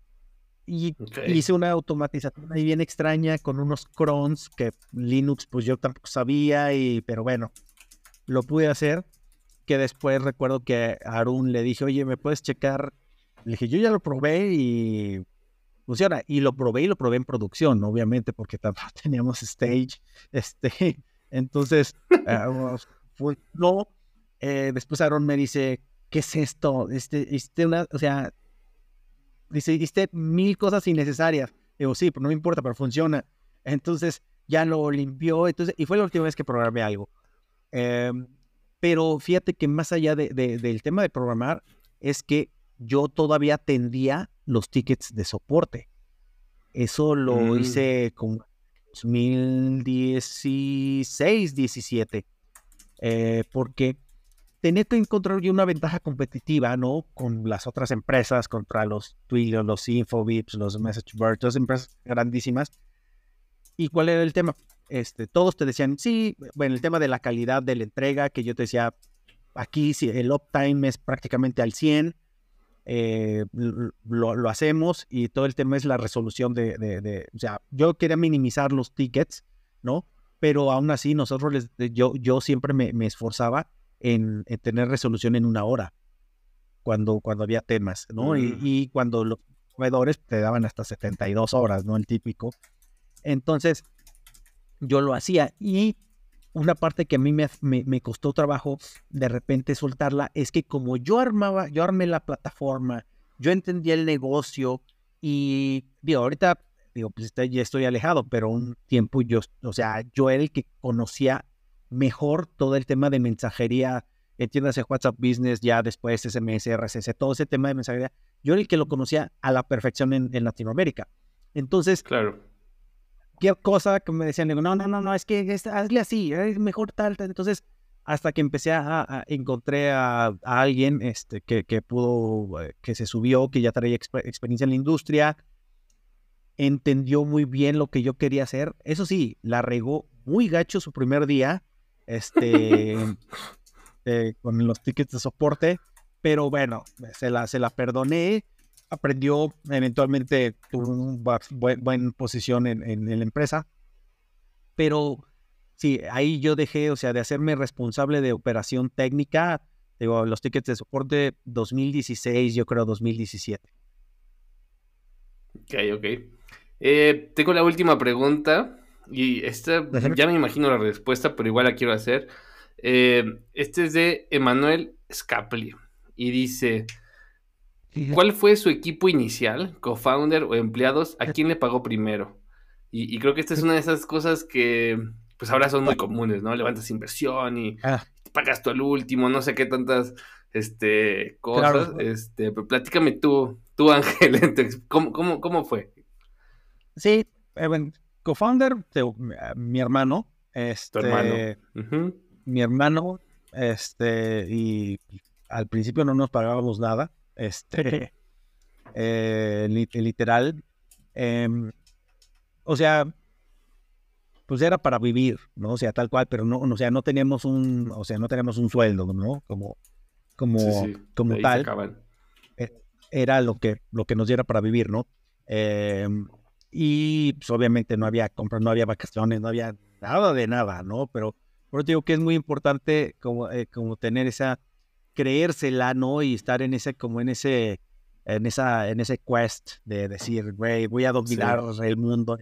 Y okay. hice una automatización ahí bien extraña con unos crons que Linux pues yo tampoco sabía, y, pero bueno, lo pude hacer. Que después recuerdo que a Arun le dije, oye, ¿me puedes checar? Le dije, yo ya lo probé y funciona. Y lo probé y lo probé en producción, obviamente, porque tampoco teníamos stage. Este, entonces, uh, fue, no. Eh, después Arun me dice, ¿qué es esto? Este, este una, o sea... Dice, hiciste mil cosas innecesarias. Digo, sí, pero no me importa, pero funciona. Entonces ya lo limpió. Entonces, y fue la última vez que programé algo. Eh, pero fíjate que más allá de, de, del tema de programar, es que yo todavía atendía los tickets de soporte. Eso lo mm. hice con dos mil dieciséis, diecisiete. Eh, porque tenía que encontrar yo una ventaja competitiva, ¿no? Con las otras empresas, contra los Twilio, los Infobips, los MessageBird, todas empresas grandísimas. ¿Y cuál era el tema? Este, todos te decían, sí, bueno, el tema de la calidad de la entrega, que yo te decía, aquí sí, el uptime es prácticamente al cien, eh, lo, lo hacemos, y todo el tema es la resolución de, de, de, o sea, yo quería minimizar los tickets, ¿no? Pero aún así nosotros, les, yo, yo siempre me, me esforzaba en, en tener resolución en una hora, cuando, cuando había temas, ¿no? Mm. Y, y cuando los proveedores te daban hasta setenta y dos horas, ¿no? El típico. Entonces, yo lo hacía, y una parte que a mí me, me, me costó trabajo de repente soltarla es que como yo armaba, yo armé la plataforma, yo entendía el negocio, y digo, ahorita, digo, pues ya estoy alejado, pero un tiempo yo, o sea, yo era el que conocía mejor todo el tema de mensajería, entiéndase WhatsApp Business, ya después S M S, R S S, todo ese tema de mensajería, yo era el que lo conocía a la perfección en, en Latinoamérica. Entonces, claro, qué cosa que me decían, digo, no, no, no, no, es que es, hazle así, es mejor tal, tal. Entonces, hasta que empecé a, a encontré a, a alguien este, que, que pudo, que se subió, que ya traía exper- experiencia en la industria, entendió muy bien lo que yo quería hacer. Eso sí, la regó muy gacho su primer día, este, eh, con los tickets de soporte, pero bueno, se la, se la perdoné. Aprendió, eventualmente tuvo una buena buen posición en, en, en la empresa, pero sí, ahí yo dejé, o sea, de hacerme responsable de operación técnica, digo, los tickets de soporte dos mil dieciséis, yo creo dos mil diecisiete. Ok, ok. Eh, tengo la última pregunta, y esta ya me imagino la respuesta, pero igual la quiero hacer. Eh, este es de Emanuel Scapli, y dice... ¿Cuál fue su equipo inicial, co-founder o empleados? ¿A quién le pagó primero? Y, y creo que esta es una de esas cosas que pues ahora son muy comunes, ¿no? Levantas inversión y Ah, pagas tú al último, no sé qué tantas este, cosas. claro. Este, pero platícame tú, tú Ángel, entonces, ¿cómo, cómo, cómo fue? Sí, eh, bueno, co-founder, de, uh, mi hermano, Tu hermano. este, Uh-huh. mi hermano, este, y al principio no nos pagábamos nada, este, eh, li- literal, eh, o sea, pues era para vivir, ¿no? O sea, tal cual, pero no, o sea, no teníamos un, o sea, no teníamos un sueldo, ¿no? Como, Sí, como, sí, de como ahí se tal, acaban. eh, era lo que, lo que nos diera para vivir, ¿no? Eh, y pues obviamente no había compras, no había vacaciones, no había nada de nada, ¿no? Pero por eso digo que es muy importante como, eh, como tener esa, creérsela, ¿no? Y estar en ese, como en ese, en esa, en ese quest de decir, güey, voy a dominar Sí. el mundo,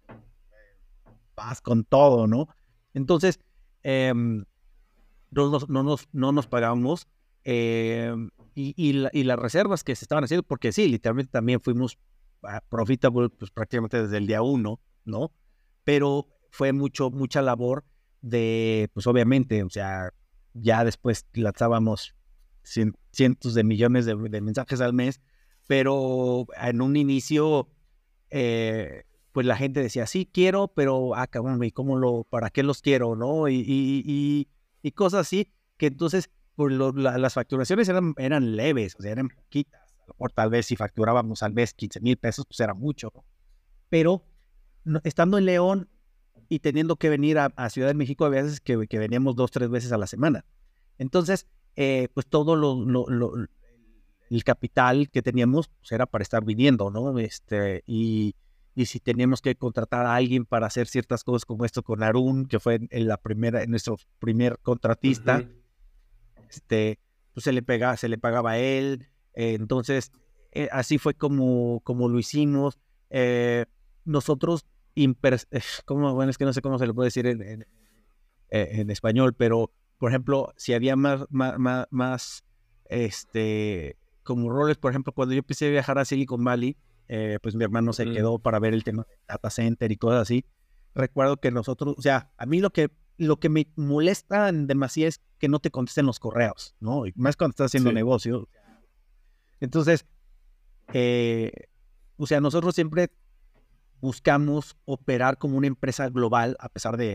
vas con todo, ¿no? Entonces, eh, no, nos, no, nos, no nos pagamos, eh, y, y, la, y las reservas que se estaban haciendo, porque sí, literalmente también fuimos uh, profitable pues, prácticamente desde el día uno, ¿no? Pero fue mucho, mucha labor de, pues obviamente, o sea, ya después lanzábamos cien, cientos de millones de, de mensajes al mes, pero en un inicio... Eh, pues la gente decía, sí, quiero, pero, ah, cabrón, ¿y cómo lo, para qué los quiero, no? Y, y, y, y cosas así, que entonces, pues lo, la, las facturaciones eran, eran leves, o sea, eran poquitas. A lo mejor tal vez si facturábamos al mes quince mil pesos, pues era mucho, ¿no? Pero no, estando en León y teniendo que venir a, a Ciudad de México, a veces que, que veníamos dos, tres veces a la semana. Entonces, eh, pues todo lo, lo, lo, el capital que teníamos pues era para estar viniendo, ¿no? Este, y, y si teníamos que contratar a alguien para hacer ciertas cosas como esto con Arun, que fue en la primera, en nuestro primer contratista, Uh-huh. este, pues se le pegaba, se le pagaba a él, eh, entonces eh, así fue como, como lo hicimos. Eh, nosotros, imper, eh, ¿cómo? Bueno, es que no sé cómo se le puede decir en, en, en español, pero por ejemplo, si había más, más, más, más este, como roles, por ejemplo, cuando yo empecé a viajar a Silicon Valley, eh, pues mi hermano se Uh-huh. quedó para ver el tema de data center y cosas así. Recuerdo que nosotros, o sea, a mí lo que, lo que me molesta demasiado es que no te contesten los correos, ¿no? Y más cuando estás haciendo Sí. negocio. Entonces, eh, o sea, nosotros siempre buscamos operar como una empresa global, a pesar de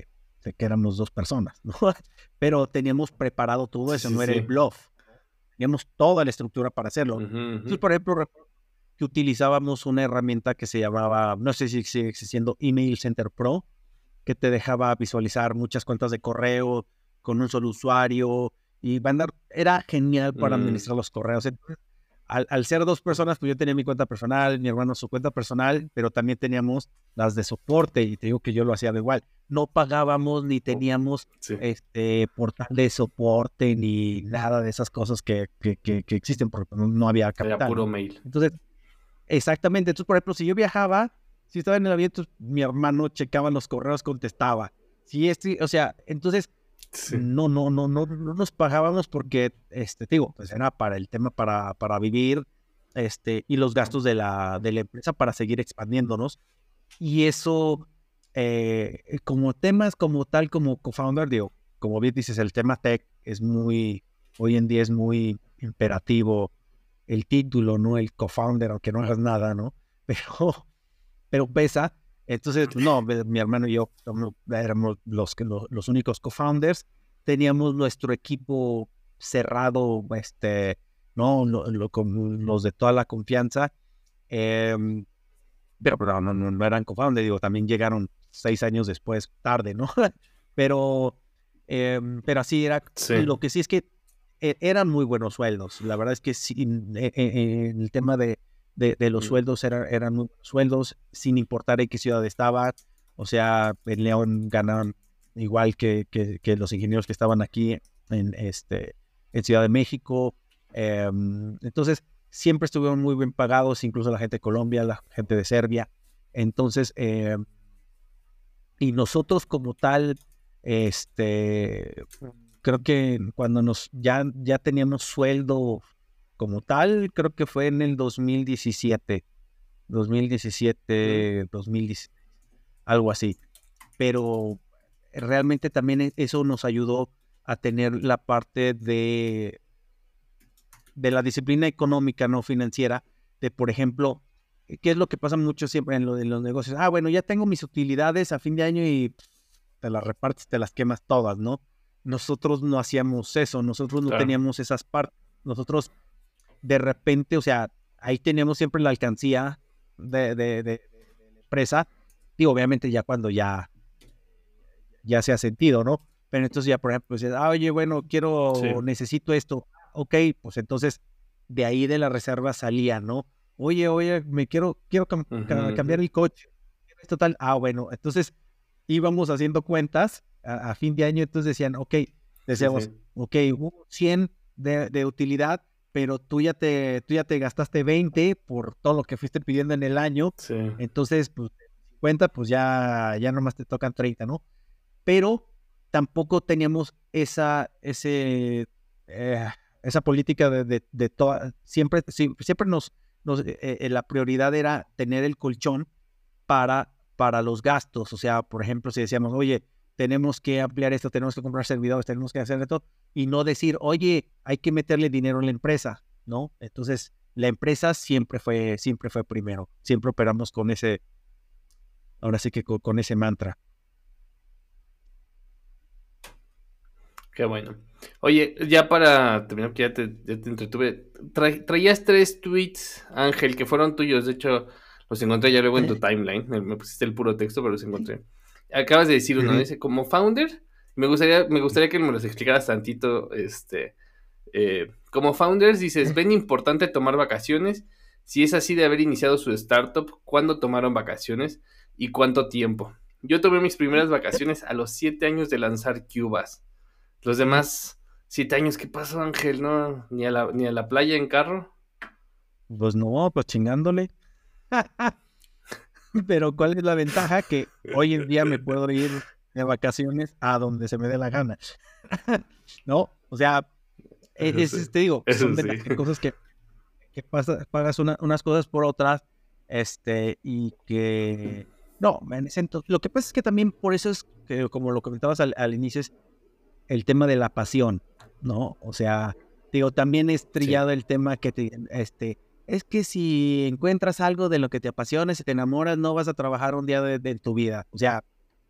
de que éramos dos personas, ¿no? Pero teníamos preparado todo eso, Sí, no era sí. el bluff. Teníamos toda la estructura para hacerlo. Ujú, Entonces, ujú. por ejemplo, recuerdo que utilizábamos una herramienta que se llamaba, no sé si sigue existiendo, Email Center Pro, que te dejaba visualizar muchas cuentas de correo con un solo usuario y mandar. Era genial para Mm, administrar los correos. Entonces, al, al ser dos personas, pues yo tenía mi cuenta personal, mi hermano su cuenta personal, pero también teníamos las de soporte y te digo que yo lo hacía de igual. No pagábamos ni teníamos sí. este portal de soporte ni nada de esas cosas que, que, que, que existen porque no, no había Era capital, puro ¿no? mail. Entonces, exactamente. Entonces, por ejemplo, si yo viajaba, si estaba en el avión, entonces, mi hermano checaba los correos, contestaba. Si este, o sea, entonces Sí. no, no, no, no, no nos pagábamos porque, este, te digo, pues era para el tema para, para vivir, este, y los gastos de la, de la empresa para seguir expandiéndonos. Y eso, eh, como temas como tal, como co-founder, digo, como bien dices, el tema tech es muy, hoy en día es muy imperativo el título, ¿no? El co-founder, aunque no hagas nada, ¿no? Pero, pero pesa. Entonces, no, mi hermano y yo somos- éramos los, que- los, los únicos co-founders. Teníamos nuestro equipo cerrado, este, ¿no? Lo- lo- con los de toda la confianza. em, pero pero no, no, no eran co-founders, digo, también llegaron seis años después, tarde, ¿no? Pero, em, pero así era. Sí. Lo que sí es que e- eran muy buenos sueldos. La verdad es que sí, en, en- en el tema de, de, de los Mm. sueldos era- eran muy buenos sueldos, sin importar en qué ciudad estaba. O sea, en León ganaban igual que, que, que los ingenieros que estaban aquí en, este, en Ciudad de México. Em, entonces, siempre estuvieron muy bien pagados, incluso la gente de Colombia, la gente de Serbia. Entonces, eh, y nosotros como tal, este, creo que cuando nos ya, ya teníamos sueldo como tal, creo que fue en el dos mil diecisiete, dos mil diecisiete, dos mil diez, algo así. Pero realmente también e- eso nos ayudó a tener la parte de, de la disciplina económica, no financiera, de, por ejemplo, ¿qué es lo que pasa mucho siempre en, lo, en los negocios? Ah, bueno, ya tengo mis utilidades a fin de año y pff, te las repartes, te las quemas todas, ¿no? Nosotros no hacíamos eso, nosotros no Claro. teníamos esas partes. Nosotros de repente, o sea, ahí teníamos siempre la alcancía de, de, de, de la empresa, y obviamente ya cuando ya, ya se ha sentido, ¿no? Pero entonces ya, por ejemplo, dices, ah, oye, bueno, quiero, Sí. necesito esto. Ok, pues entonces de ahí de la reserva salía, ¿no? Oye, oye, me quiero, quiero cam- Ujú, ca- cambiar ujú. el coche. Esto tal, ah, bueno, entonces íbamos haciendo cuentas a, a fin de año, entonces decían, ok, Sí, decíamos, sí. ok, hubo cien de, de utilidad, pero tú ya, te, tú ya te gastaste veinte por todo lo que fuiste pidiendo en el año, Sí. entonces, pues, cincuenta, pues ya, ya nomás te tocan treinta, ¿no? Pero tampoco teníamos esa, ese, eh, esa política de, de, de toda, siempre, sí, siempre nos, nos eh, eh, la prioridad era tener el colchón para, para los gastos. O sea, por ejemplo, si decíamos, oye, tenemos que ampliar esto, tenemos que comprar servidores, tenemos que hacer esto, y no decir, oye, hay que meterle dinero en la empresa, ¿no? Entonces, la empresa siempre fue, siempre fue primero, siempre operamos con ese, ahora sí que con, con ese mantra. Qué bueno. Oye, ya para terminar, que ya te, ya te entretuve, tra- traías tres tweets, Ángel, que fueron tuyos. De hecho, los encontré ya luego en tu timeline. Me, me pusiste el puro texto, pero los encontré. Acabas de decir uno, Ujú. dice, como founder, me gustaría, me gustaría que me los explicaras tantito, este, eh, como founders, dices, ¿ven importante tomar vacaciones? Si es así de haber iniciado su startup, ¿cuándo tomaron vacaciones y cuánto tiempo? Yo tomé mis primeras vacaciones a los siete años de lanzar Cubas. Los demás siete años, ¿qué pasó, Ángel? No, ni a la, ni a la playa en carro. Pues no, pues chingándole. Pero ¿cuál es la ventaja? Que hoy en día me puedo ir de vacaciones a donde se me dé la gana. ¿No? O sea, Eso es, sí, es- te digo, eso son de sí. las cosas que, que pasa- pagas una- unas cosas por otras, este, y que no, en ese ento- lo que pasa es que también por eso es que, como lo comentabas al, al inicio, es el tema de la pasión, ¿no? O sea, digo, también es Sí, trillado el tema que te, este, es que si encuentras algo de lo que te apasiona, si te enamoras, no vas a trabajar un día de, de tu vida. O sea,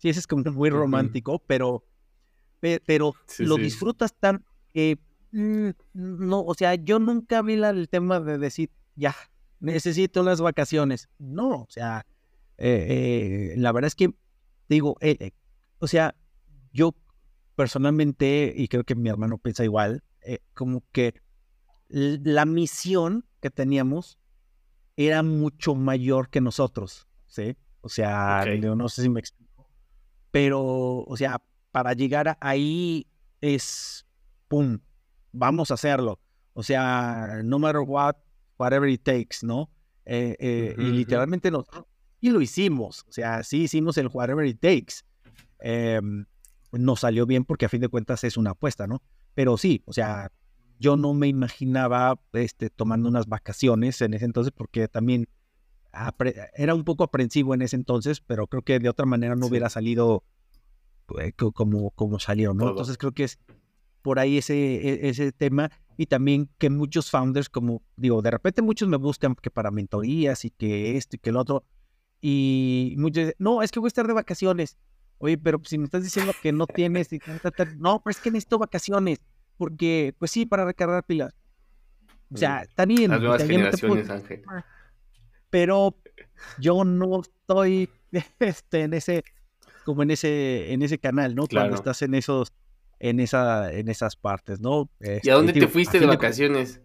sí, ese es como muy Ujú. romántico, pero, pe- pero Sí, lo sí. disfrutas tan que, mm, no, o sea, yo nunca vi la- el tema de decir, ya, necesito las vacaciones. No, o sea, eh, eh, la verdad es que, digo, eh, eh, o sea, yo personalmente, y creo que mi hermano piensa igual, eh, como que l- la misión que teníamos era mucho mayor que nosotros, ¿sí? O sea, Ok. no, no sé si me explico, pero, o sea, para llegar a- ahí es, pum, vamos a hacerlo. O sea, no matter what, whatever it takes, ¿no? Eh, eh, Ujú, y ujú. literalmente nosotros, y lo hicimos, o sea, sí hicimos el whatever it takes. Em, nos salió bien porque a fin de cuentas es una apuesta, ¿no? Pero sí, o sea, yo no me imaginaba este, tomando unas vacaciones en ese entonces porque también apre- era un poco aprensivo en ese entonces, pero creo que de otra manera no hubiera Sí, salido eh, co- como, como salió, ¿no? Entonces todo. creo que es por ahí ese, e- ese tema y también que muchos founders, como digo, de repente muchos me buscan que para mentorías y que esto y que el otro, y muchos dicen, no, es que voy a estar de vacaciones. Oye, pero si me estás diciendo que no tienes, y tal, tal, tal, no, pero es que necesito vacaciones, porque, pues sí, para recargar pilas. O Mm. sea, está Las bien, o nuevas sea, yo no te puedo, generaciones, Ángel. pero yo no estoy este, en ese, como en ese, en ese canal, ¿no? Cuando Claro. estás en esos, en esa, en esas partes, ¿no? ¿Y a Este, dónde te digo, a fuiste de fin de cuentas, vacaciones?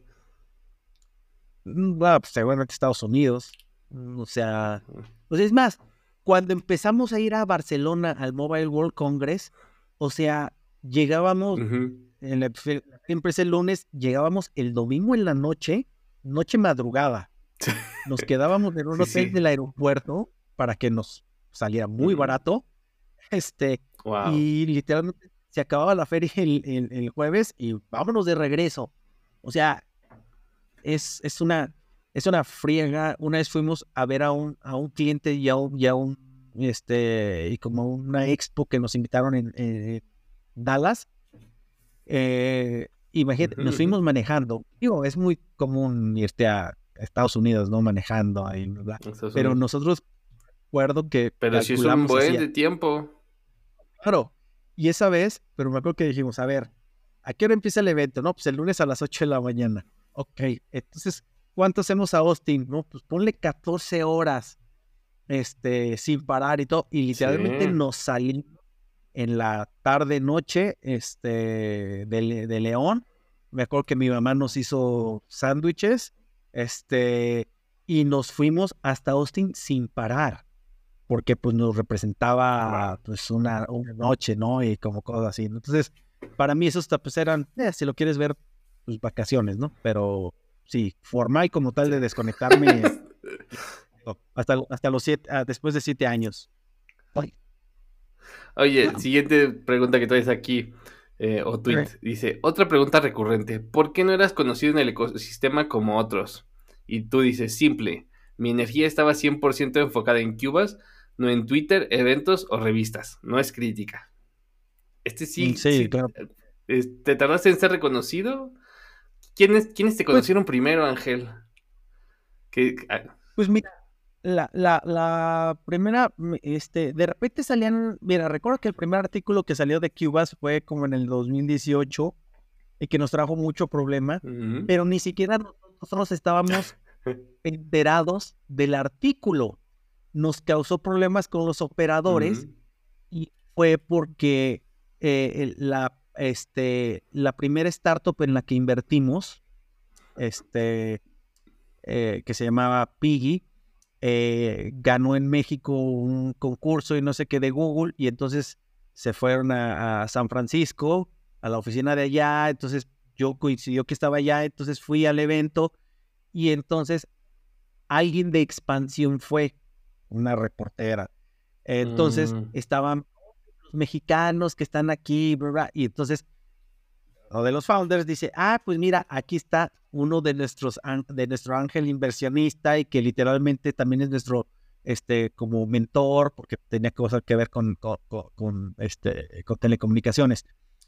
mm, bueno, pues seguramente Estados Unidos, mm, o sea, Ujú. pues es más, cuando empezamos a ir a Barcelona al Mobile World Congress, o sea, llegábamos, en la- fe- siempre es el lunes, llegábamos el domingo en la noche, noche madrugada, nos quedábamos en un Sí, hotel sí. del aeropuerto para que nos saliera muy barato, este, Wow. y literalmente se acababa la feria el, el- el jueves y vámonos de regreso. O sea, es, es una, es una friega. Una vez fuimos a ver a un, a un cliente y a un, y a un, este, y como una expo que nos invitaron en, en Dallas. Eh, imagínate, nos fuimos manejando. Digo, es muy común irte a Estados Unidos, ¿no? Manejando ahí, bla, bla. Estados Pero Unidos. nosotros, recuerdo que Pero sí es un calculamos buen así, de tiempo. claro. Y esa vez, pero me acuerdo que dijimos, a ver, ¿a qué hora empieza el evento? No, pues el lunes a las ocho de la mañana. Ok, entonces, ¿cuánto hacemos a Austin? No, pues ponle catorce horas, este, sin parar y todo. Y Sí. literalmente nos salimos en la tarde, noche, este, de, Le- de León. Me acuerdo que mi mamá nos hizo sándwiches, este, y nos fuimos hasta Austin sin parar porque pues nos representaba Wow. pues una, una noche, ¿no? Y como cosas así, ¿no? Entonces, para mí esos pues eran, eh, si lo quieres ver, pues vacaciones, ¿no? Pero sí, formal como tal Sí. de desconectarme no, hasta, hasta los siete, ah, después de siete años. Ay, Oye, siguiente pregunta que traes aquí, eh, o tweet. ok. Dice, otra pregunta recurrente. ¿Por qué no eras conocido en el ecosistema como otros? Y tú dices, simple. Mi energía estaba cien por ciento enfocada en Cubas, no en Twitter, eventos o revistas. No es crítica. Este Mm, sí, sí, sí. claro. eh, ¿Te tardaste en ser reconocido? ¿Quiénes, quiénes te Pues, conocieron primero, Ángel? Que, ah, pues mira, la, la, la primera, mm, este, de repente salían, mira, recuerdo que el primer artículo que salió de Cubas fue como en el dos mil dieciocho y que nos trajo mucho problema, ujú. pero ni siquiera nosotros estábamos enterados del artículo. Nos causó problemas con los operadores Ujú. y fue porque eh, el- la, este, la primera startup en la que invertimos, este, eh, que se llamaba Piggy, eh, ganó en México un concurso y no sé qué de Google y entonces se fueron a, a San Francisco, a la oficina de allá, entonces yo coincidió que estaba allá, entonces fui al evento y entonces alguien de Expansión fue, una reportera. Entonces Mm, estaban los mexicanos que están aquí, bla, bla, y entonces uno de los founders dice, ah, pues mira, aquí está uno de nuestros de nuestro ángel inversionista y que literalmente también es nuestro este como mentor porque tenía cosas que ver con, con, con, con, este con telecomunicaciones.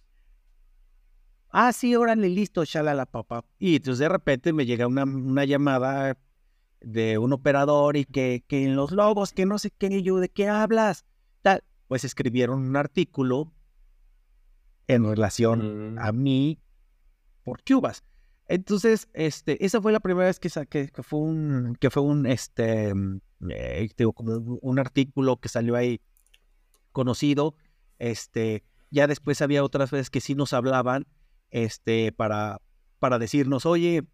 Ah, sí, órale, listo, shalala, papá. Y entonces de repente me llega una, una llamada de un operador y que, que en los logos, que no sé qué, yo, ¿de qué hablas? Tal. pues escribieron un artículo en relación Mm. a mí por Cubas. Entonces, este, esa fue la primera vez que, sa- que, que fue un, que fue un, este, mm, eh, digo, como un un artículo que salió ahí conocido. Este, ya después había otras veces que sí nos hablaban, este, para, para decirnos, oye,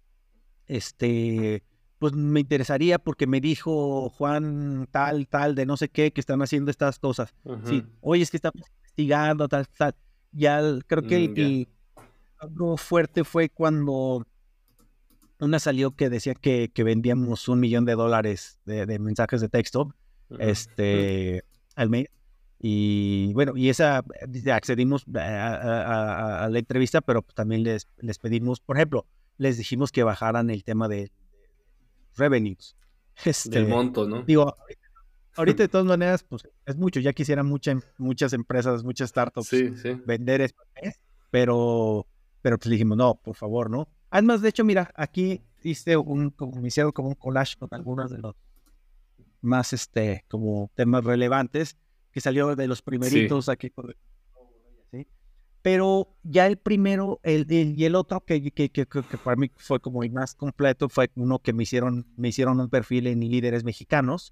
este, pues me interesaría porque me dijo Juan tal, tal, de no sé qué, que están haciendo estas cosas. Sí, Ujú. oye, es que estamos investigando, tal, tal. Ya el- creo que el, Mm, ya. el algo fuerte fue cuando una salió que decía que, que vendíamos un millón de dólares de, de mensajes de texto, Ujú. este, al mes. Y bueno, y esa eh, accedimos a, a- a- a la entrevista, pero también les, les pedimos, por ejemplo, les dijimos que bajaran el tema de revenues. Del Este, monto, ¿no? digo, ahorita de todas maneras, pues es mucho, ya quisieran mucha, muchas empresas, muchas startups Sí, sí. vender eso, ¿eh? pero, pero pues dijimos, no, por favor, ¿no? Además, de hecho, mira, aquí hice un, como me hicieron como un collage con algunos de los más, este, como temas relevantes, que salió de los Sí. primeritos aquí, por- ¿sí? Pero ya el primero, el, el- y el otro que, que, que, que- que para mí fue como el más completo, fue uno que me hicieron, me hicieron un perfil en líderes mexicanos,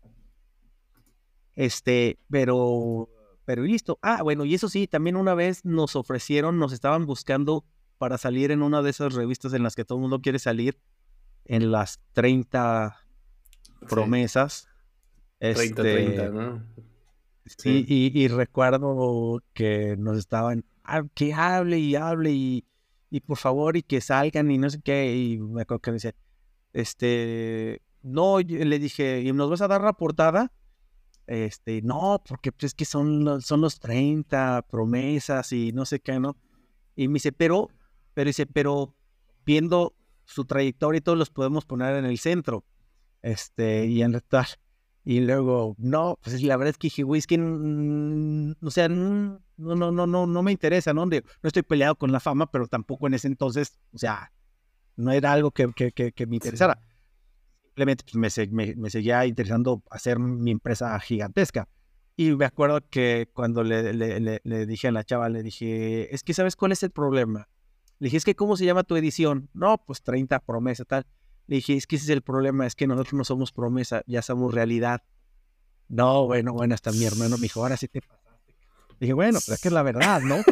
este, pero, pero listo. Ah, bueno, y eso sí, también una vez nos ofrecieron, nos estaban buscando para salir en una de esas revistas en las que todo el mundo quiere salir, en las treinta Sí. promesas. treinta treinta, Este, ¿no? sí, Sí. y, y recuerdo que nos estaban, "Ah, que hable y hable y, y por favor y que salgan y no sé qué", y me acuerdo que me decía, este, no, yo le dije, ¿y nos vas a dar la portada? Este, no, porque pues, es que son los, son los treinta promesas y no sé qué, ¿no? Y me dice, pero, pero dice, pero viendo su trayectoria y todos los podemos poner en el centro, este, y en tal. Y luego, no, pues la verdad es que dije, güey, es que, mm, o sea, mm, no, no, no, no, no me interesa, ¿no? Digo, no estoy peleado con la fama, pero tampoco en ese entonces, o sea, no era algo que, que, que, que me Sí. interesara. Simplemente pues, me, se- me, me seguía interesando hacer mi empresa gigantesca. Y me acuerdo que cuando le, le, le, le dije a la chava, le dije, es que ¿sabes cuál es el problema? Le dije, es que ¿cómo se llama tu edición? No, pues treinta promesa, tal. Le dije, es que ese es el problema, es que nosotros no somos promesa, ya somos realidad. No, bueno, bueno, hasta mi hermano me dijo, ahora sí te pasaste. Dije, bueno, pero es que es la verdad, ¿no?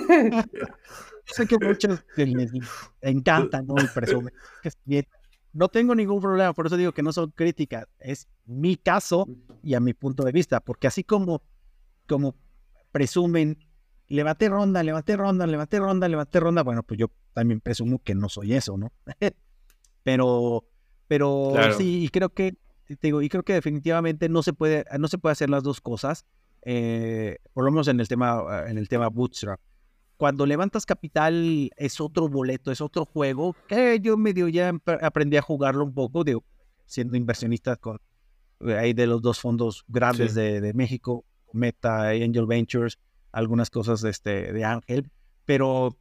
Sé que muchos que les encanta, ¿no? Y presumen. Que es bien. No tengo ningún problema, por eso digo que no son críticas, es mi caso y a mi punto de vista, porque así como, como presumen, levanté ronda, levanté ronda, levanté ronda, levanté ronda, bueno, pues yo también presumo que no soy eso, ¿no? pero, pero Claro. sí, y creo que, te digo, y creo que definitivamente no se puede, no se puede hacer las dos cosas, eh, por lo menos en el tema, en el tema bootstrap. Cuando levantas capital es otro boleto, es otro juego, que yo medio ya empe- aprendí a jugarlo un poco, digo, siendo inversionista con eh, ahí de los dos fondos grandes Sí. de, de México, Meta y Angel Ventures, algunas cosas este, de Ángel, pero,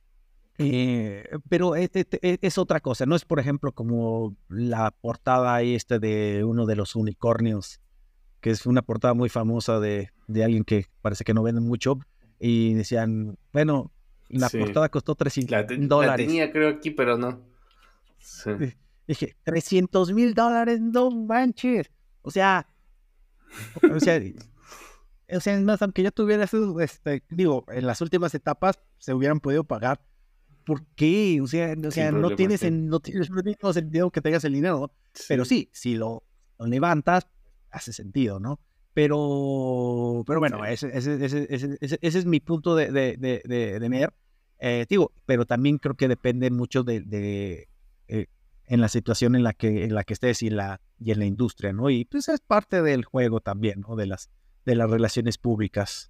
eh, pero es, es- es otra cosa, no es por ejemplo como la portada ahí este de uno de los unicornios, que es una portada muy famosa de, de alguien que parece que no vende mucho, y decían, bueno, la Sí. portada costó trescientos La, te- mil la dólares. tenía, creo, aquí, pero no. Sí. Y dije, trescientos mil dólares, no manches. O sea, o sea, o sea, es más, aunque yo tuviera eso, este, digo, en las últimas etapas se hubieran podido pagar. ¿Por qué? O sea, o Sin sea no problema, tienes sí. no tienes el mismo sentido que tengas el dinero, ¿no? Pero Sí. sí, si lo, lo levantas, hace sentido, ¿no? Pero, pero bueno, Sí. ese, ese, ese, ese, ese- ese es mi punto de, de, de, de, de ver. Eh, digo, pero también creo que depende mucho de, de eh, en la situación en la que, en la que estés y, la, y en la industria, ¿no? Y pues es parte del juego también, ¿no? De las, de las relaciones públicas.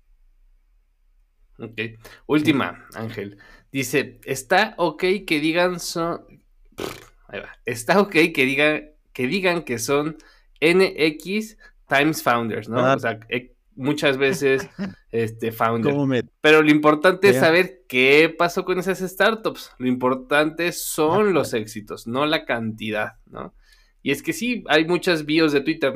Ok. Sí. Última, Ángel. Dice, está ok que digan son... Ahí va. Está ok que digan que digan que son N X times founders, ¿no? Ah, O sea, eh, muchas veces este founder. ¿cómo me... Pero lo importante es Vea? saber qué pasó con esas startups. Lo importante Ah, son los éxitos, no la cantidad, ¿no? Y es que sí, hay muchas bios de Twitter, ¿no?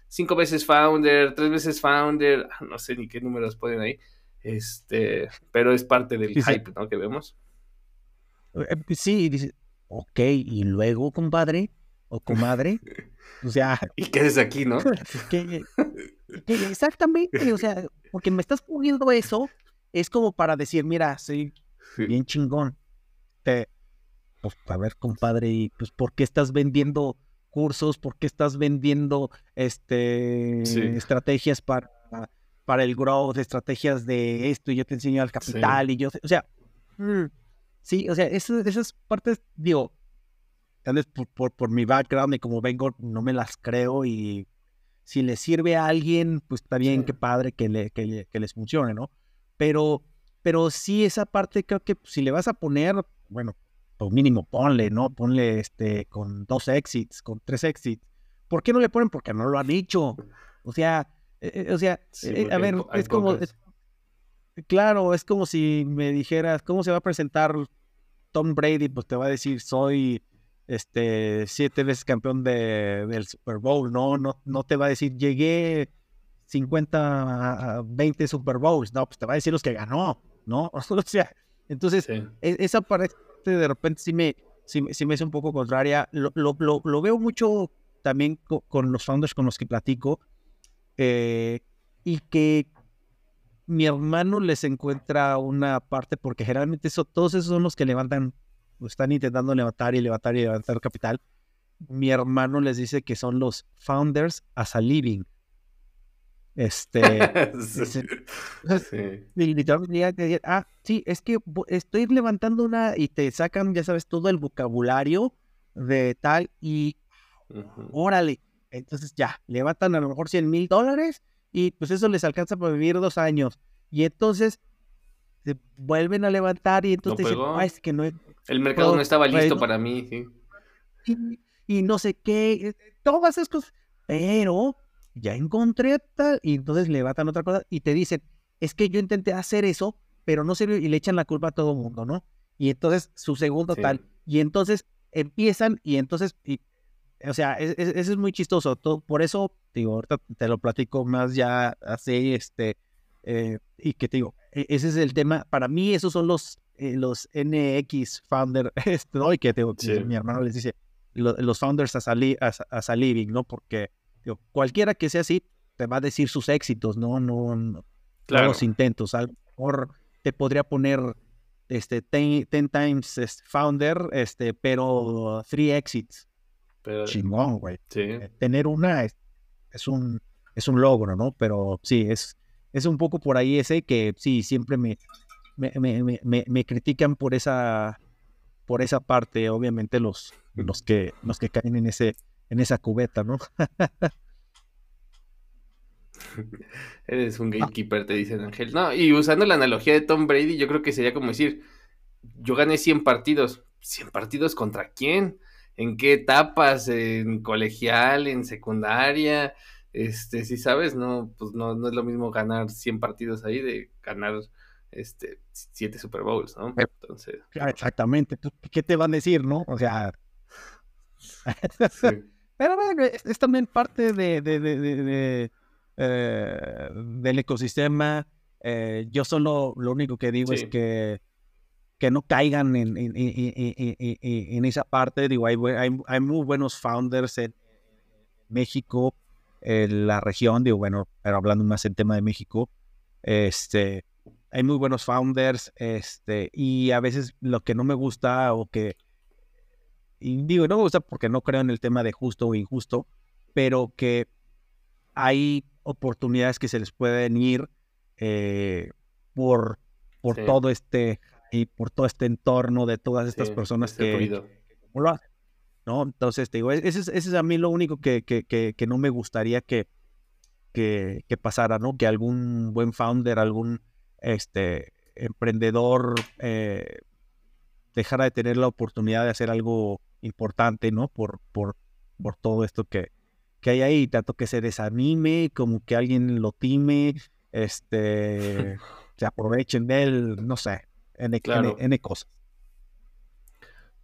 cinco veces founder, tres veces founder, no sé ni qué números ponen ahí, este, pero es parte del Dice, hype, ¿no? Que vemos. eh, pues sí, dice, ok, y luego, compadre o comadre, o sea, ¿Y qué haces aquí, no? que, que exactamente, o sea, porque me estás poniendo eso, es como para decir, mira, soy Sí. bien chingón, te, pues, a ver, compadre, y pues, ¿por qué estás vendiendo cursos? ¿Por qué estás vendiendo este Sí, estrategias para, para el growth, estrategias de esto, y yo te enseño al sí, capital, y yo, o sea, mm, sí, o sea, eso- esas partes, digo, tal vez por, por, por mi background y como vengo, no me las creo, y si le sirve a alguien, pues está bien, sí. qué padre que, le, que, le- que les funcione, ¿no? Pero, pero sí, esa parte creo que si le vas a poner, bueno, pues mínimo ponle, ¿no? Ponle este con dos exits, con tres exits. ¿Por qué no le ponen? Porque no lo han dicho. O sea, eh, eh, o sea, Sí, eh, a porque hay, ver, po- hay es como, es- pocas. claro, es como si me dijeras, ¿cómo se va a presentar Tom Brady? Pues te va a decir, soy este siete veces campeón de, del Super Bowl, ¿no? No, no te va a decir, llegué cincuenta a veinte Super Bowls, no, pues te va a decir los que ganó, ¿no? O sea, entonces, Sí, e- esa parte de repente sí me, sí, me- sí me es un poco contraria. Lo, lo, lo, lo veo mucho también co- con los founders con los que platico, eh, y que mi hermano les encuentra una parte, porque generalmente eso, todos esos son los que levantan, o están intentando levantar y levantar y levantar capital. Mi hermano les dice que son los founders as a living. Este, sí, dice, sí, y literalmente ya te dicen, ah, sí, es que vo- estoy levantando una y te sacan, ya sabes, todo el vocabulario de tal y ujú. órale. Entonces ya, levantan a lo mejor cien mil dólares y pues eso les alcanza para vivir dos años. Y entonces se vuelven a levantar y entonces No te dicen, ah, pegó. es que no he El mercado no pro- estaba eh, listo no- para mí, sí. y, y no sé qué, eh, todas esas cosas, pero ya encontré tal, y entonces levantan otra cosa y te dicen, es que yo intenté hacer eso, pero no sirvió y le echan la culpa a todo el mundo, ¿no? Y entonces su segundo Sí. tal, y entonces empiezan y entonces, y, o sea, es- es- eso es muy chistoso, todo, por eso, digo, ahorita te lo platico más ya así, este, eh, y que te digo, e- ese es el tema, para mí esos son los, eh, los N X founder, este, ¿no? Y que te digo, Sí, mi hermano les dice, lo- los founders as a, li- as, as a living, ¿no? Porque digo, cualquiera que sea así te va a decir sus éxitos, ¿no? No, no, no los claro. intentos. A lo mejor te podría poner este ten, ten times este, founder, este, pero three exits. Pero Chingón, güey. sí. Eh, Tener una es, es un es un logro, ¿no? Pero sí, es, es un poco por ahí ese que sí, siempre me, me, me, me, me- me critican por esa por esa parte, obviamente los, los que, los que caen en ese, en esa cubeta, ¿no? Eres un Ah, gatekeeper, te dicen Ángel. No, y usando la analogía de Tom Brady, yo creo que sería como decir, yo gané cien partidos. ¿cien partidos contra quién? ¿En qué etapas? ¿En colegial? ¿En secundaria? Este, si sabes, no, pues no, no es lo mismo ganar cien partidos ahí de ganar este siete Super Bowls, ¿no? eh, Entonces, exactamente. Tú, ¿qué te van a decir, no? O sea, sí, pero bueno, es, es también parte de, de, de, de- de, eh, del ecosistema. Eh, yo solo lo único que digo es sí, que, que no caigan en, en, en, en- en- en- en esa parte. Digo, hay, bue- hay, hay muy buenos founders en México, en la región, digo, bueno, pero hablando más en tema de México, este, hay muy buenos founders, este, y a veces lo que no me gusta o que, y digo, no me gusta porque no creo en el tema de justo o injusto, pero que hay oportunidades que se les pueden ir eh, por, por sí, todo este, y por todo este entorno de todas estas sí, personas ese que, ruido. que como lo hacen, ¿no? Entonces, te digo, ese es, ese es a mí lo único que, que, que, que no me gustaría que, que, que pasara, ¿no? Que algún buen founder, algún este, emprendedor eh, dejara de tener la oportunidad de hacer algo importante, ¿no? Por, por, por todo esto que, que hay ahí, tanto que se desanime como que alguien lo time, este, se aprovechen de él, no sé, N, N, Claro. N cosas.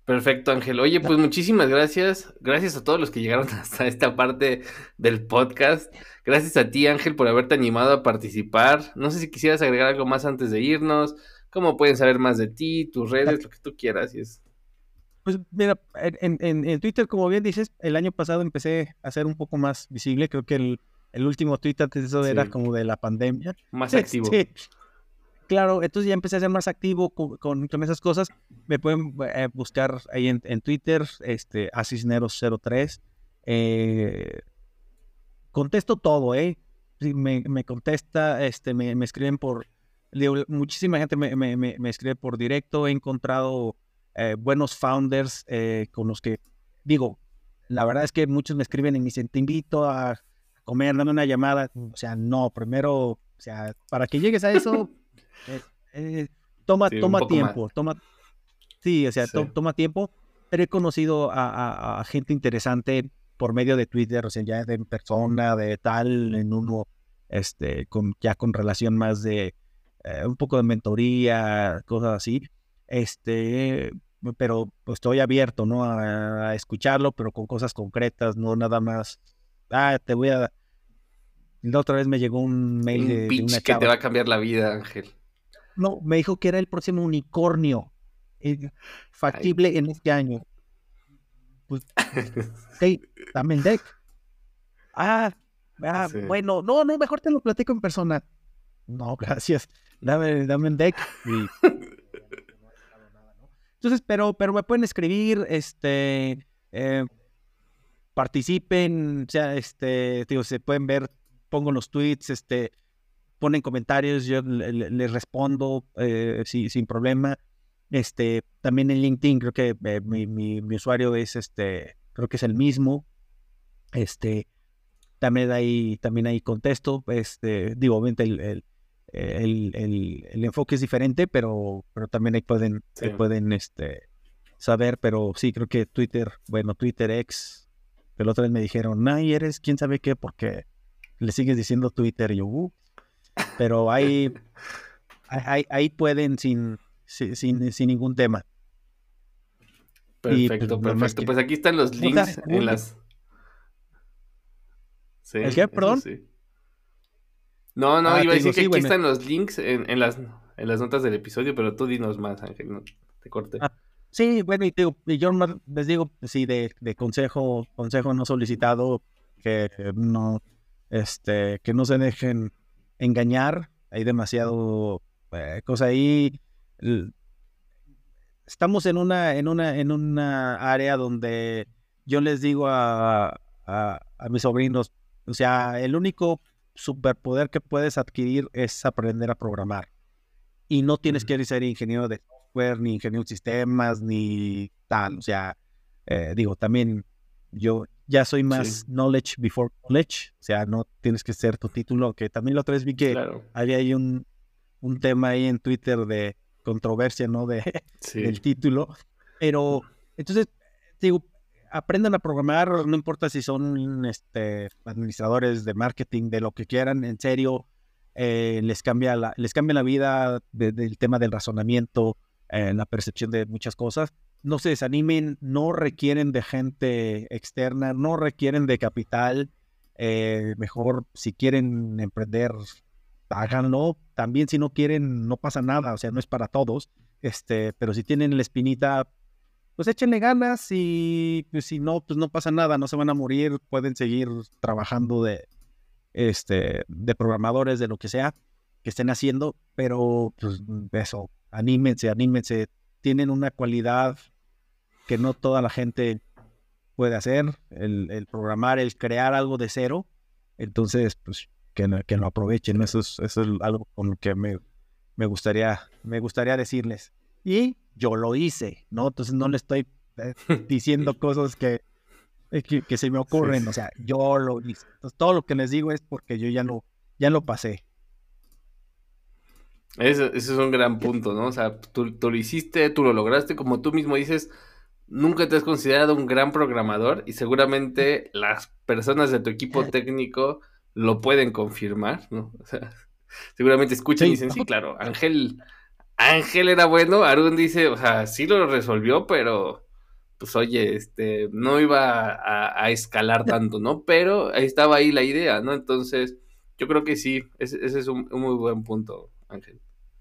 Perfecto, Ángel. Oye, pues muchísimas gracias. Gracias a todos los que llegaron hasta esta parte del podcast. Gracias a ti, Ángel, por haberte animado a participar. No sé si quisieras agregar algo más antes de irnos. ¿Cómo pueden saber más de ti, tus redes, lo que tú quieras? Y es... Pues mira, en, en, en Twitter, como bien dices, el año pasado empecé a ser un poco más visible. Creo que el, el último tweet antes de eso era Sí, como de la pandemia. más activo. Este, claro, entonces ya empecé a ser más activo con, con, con esas cosas. Me pueden eh, buscar ahí en, en Twitter, este, Acisneros cero tres. Eh, contesto todo, ¿eh? Sí, me, me contesta, este, me, me escriben por... digo, muchísima gente me, me, me, me escribe por directo. He encontrado eh, buenos founders eh, con los que, digo, la verdad es que muchos me escriben y me dicen, te invito a comer, dame una llamada. O sea, no, primero, o sea, para que llegues a eso, eh, eh, toma, Sí, un toma poco más. tiempo, toma, sí, o sea, Sí. to- toma tiempo. Pero he conocido a, a- a gente interesante por medio de Twitter, o sea, ya de en persona, de tal, en uno, este, con, ya con relación más de eh, un poco de mentoría, cosas así. Este, pero pues, estoy abierto, ¿no? A, a escucharlo, pero con cosas concretas, no nada más. Ah, te voy a. La otra vez me llegó un mail Un de, de una pitch que te chava. va a cambiar la vida, Ángel. No, me dijo que era el próximo unicornio, eh, Ay. factible en este año. Pues, ok, dame el deck. Ah, ah, Sí. bueno, no, no, mejor te lo platico en persona. No, gracias. Dame, dame un deck. Y entonces, pero, pero me pueden escribir, este, eh, participen, o sea, este, digo, se pueden ver, pongo los tweets, este, ponen comentarios, yo le- le- les respondo eh, sí, sin problema. Este, también en LinkedIn creo que eh, mi, mi, mi usuario es este, creo que es el mismo. Este, también ahí, también ahí contesto. Este, digo, obviamente el, el, el, el- el enfoque es diferente, pero, pero también ahí pueden, Sí. ahí pueden este, saber. Pero sí, creo que Twitter, bueno, Twitter X, pero la otra vez me dijeron, ay, eres quién sabe qué, porque le sigues diciendo Twitter. Y yo, "Uh", pero ahí, ahí, ahí pueden sin, sin, sin, sin ningún tema. Y pues Perfecto, nada más perfecto. quiero. Pues aquí están los O sea, links en un- las... Sí, ¿el qué? eso Perdón. sí. No, no, Ah, iba a te digo, decir que sí, aquí bueno. están los links en, en las, en las notas del episodio, pero tú dinos más, Ángel, no te corté. Ah, sí, bueno, y, te digo, y yo más les digo, sí, de, de consejo, consejo no solicitado, que no, este, que no se dejen engañar. Hay demasiado eh, cosa ahí. L- Estamos en una, en una, en una área donde yo les digo a, a, a mis sobrinos, o sea, el único superpoder que puedes adquirir es aprender a programar. Y no tienes Ujú. que ser ingeniero de software, ni ingeniero de sistemas, ni tal. O sea, eh, digo, también yo ya soy Sí, más knowledge before college. O sea, no tienes que ser tu título, que también la otra vez vi que claro. había ahí un, un tema ahí en Twitter de controversia, ¿no? De, del Sí, título. Pero, entonces, digo, aprendan a programar, no importa si son este, administradores de marketing, de lo que quieran, en serio, eh, les, cambia la, les cambia la vida de- del tema del razonamiento, eh, la percepción de muchas cosas. No se desanimen, no requieren de gente externa, no requieren de capital. Eh, mejor, si quieren emprender, háganlo. También si no quieren, no pasa nada, o sea, no es para todos. Este, pero si tienen la espinita, pues échenle ganas y pues, si no, pues no pasa nada, no se van a morir, pueden seguir trabajando de, este, de programadores, de lo que sea que estén haciendo, pero pues eso, anímense, anímense, tienen una cualidad que no toda la gente puede hacer, el, el programar, el crear algo de cero, entonces pues que, no- que lo aprovechen, eso es, eso es algo con lo que me, me gustaría, me gustaría decirles. Y yo lo hice, ¿no? Entonces no le estoy eh, diciendo cosas que, eh, que, que se me sí, ocurren, sí. o sea, yo lo hice. Entonces todo lo que les digo es porque yo ya lo, ya lo pasé. Eso, eso es un gran punto, ¿no? O sea, tú, tú lo hiciste, tú lo lograste, como tú mismo dices, nunca te has considerado un gran programador y seguramente las personas de tu equipo técnico lo pueden confirmar, ¿no? O sea, seguramente escuchan y Sí, dicen, sí, claro, Ángel, Ángel era bueno, Arun dice, o sea, sí lo resolvió, pero pues oye, este, no iba a, a escalar tanto, ¿no? Pero ahí estaba ahí la idea, ¿no? Entonces, yo creo que sí, ese, ese es un, un muy buen punto, Ángel.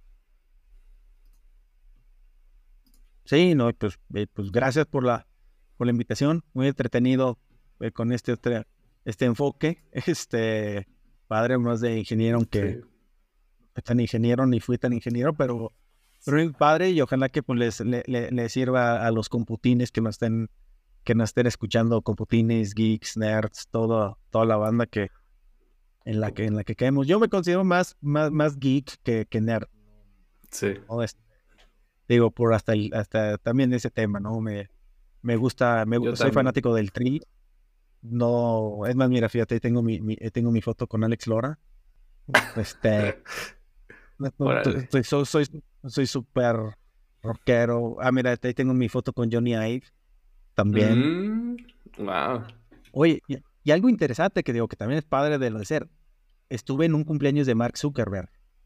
Sí, no, pues, eh, pues gracias por la, por la invitación. Muy entretenido eh, con este, este, este enfoque. Este padre más de ingeniero, aunque Sí. no tan ingeniero ni fui tan ingeniero, pero, pero muy padre y ojalá que pues les, le, le- les sirva a los computines que nos estén, que nos estén escuchando, computines, geeks, nerds, todo, toda la banda que en la que en la que caemos. Yo me considero más, más, más geek que, que nerd, Sí, ¿no? Es- digo, por hasta el, hasta también ese tema, ¿no? Me, me gusta, me, gu- yo soy también. fanático del Tri. No, es más, mira, fíjate, tengo mi, mi- tengo mi foto con Alex Lora. Este, no, no, t- Órale. t- soy, soy, soy súper rockero. Ah, mira, ahí tengo mi foto con Johnny Ive también. Mm, wow. Oye, y, y algo interesante que digo que también es padre de lo de ser. Estuve en un cumpleaños de Mark Zuckerberg.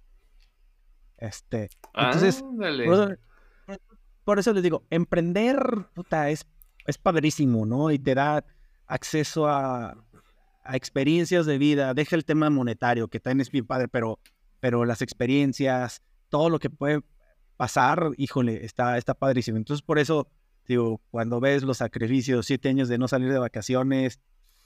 Este, entonces, por Ándale. eso, por eso les digo, emprender, puta, es, es padrísimo, ¿no? Y te da acceso a, a experiencias de vida. Deja el tema monetario, que también es bien padre, pero, pero las experiencias, todo lo que puede pasar, híjole, está, está padrísimo. Entonces, por eso, digo, cuando ves los sacrificios, siete años de no salir de vacaciones,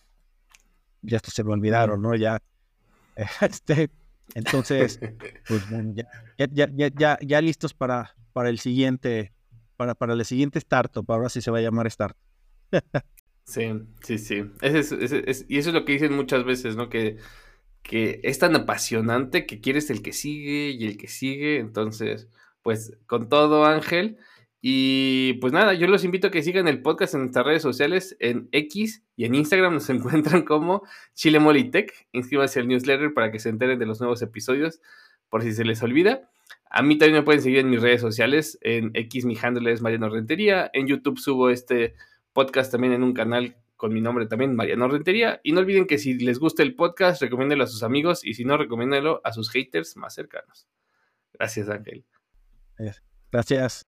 ya hasta se me olvidaron, Mm. ¿no? Ya, este, entonces, pues bueno, ya, ya, ya, ya, ya, ya listos para, para el siguiente, para, para el siguiente startup, ahora sí se va a llamar startup. Sí, sí, sí. Ese es, ese es- y eso es lo que dicen muchas veces, ¿no? Que, que es tan apasionante que quieres el que sigue y el que sigue. Entonces, pues con todo, Ángel. Y pues nada, yo los invito a que sigan el podcast en nuestras redes sociales, en X y en Instagram nos encuentran como Chile Mole y Tech. Inscríbanse al newsletter para que se enteren de los nuevos episodios, por si se les olvida. A mí también me pueden seguir en mis redes sociales. En X mi handle es Mariano Rentería. En YouTube subo este podcast también en un canal con mi nombre también, Mariano Rentería. Y no olviden que si les gusta el podcast, recomiéndelo a sus amigos y si no, recomiéndelo a sus haters más cercanos. Gracias, Ángel. Eh, Gracias.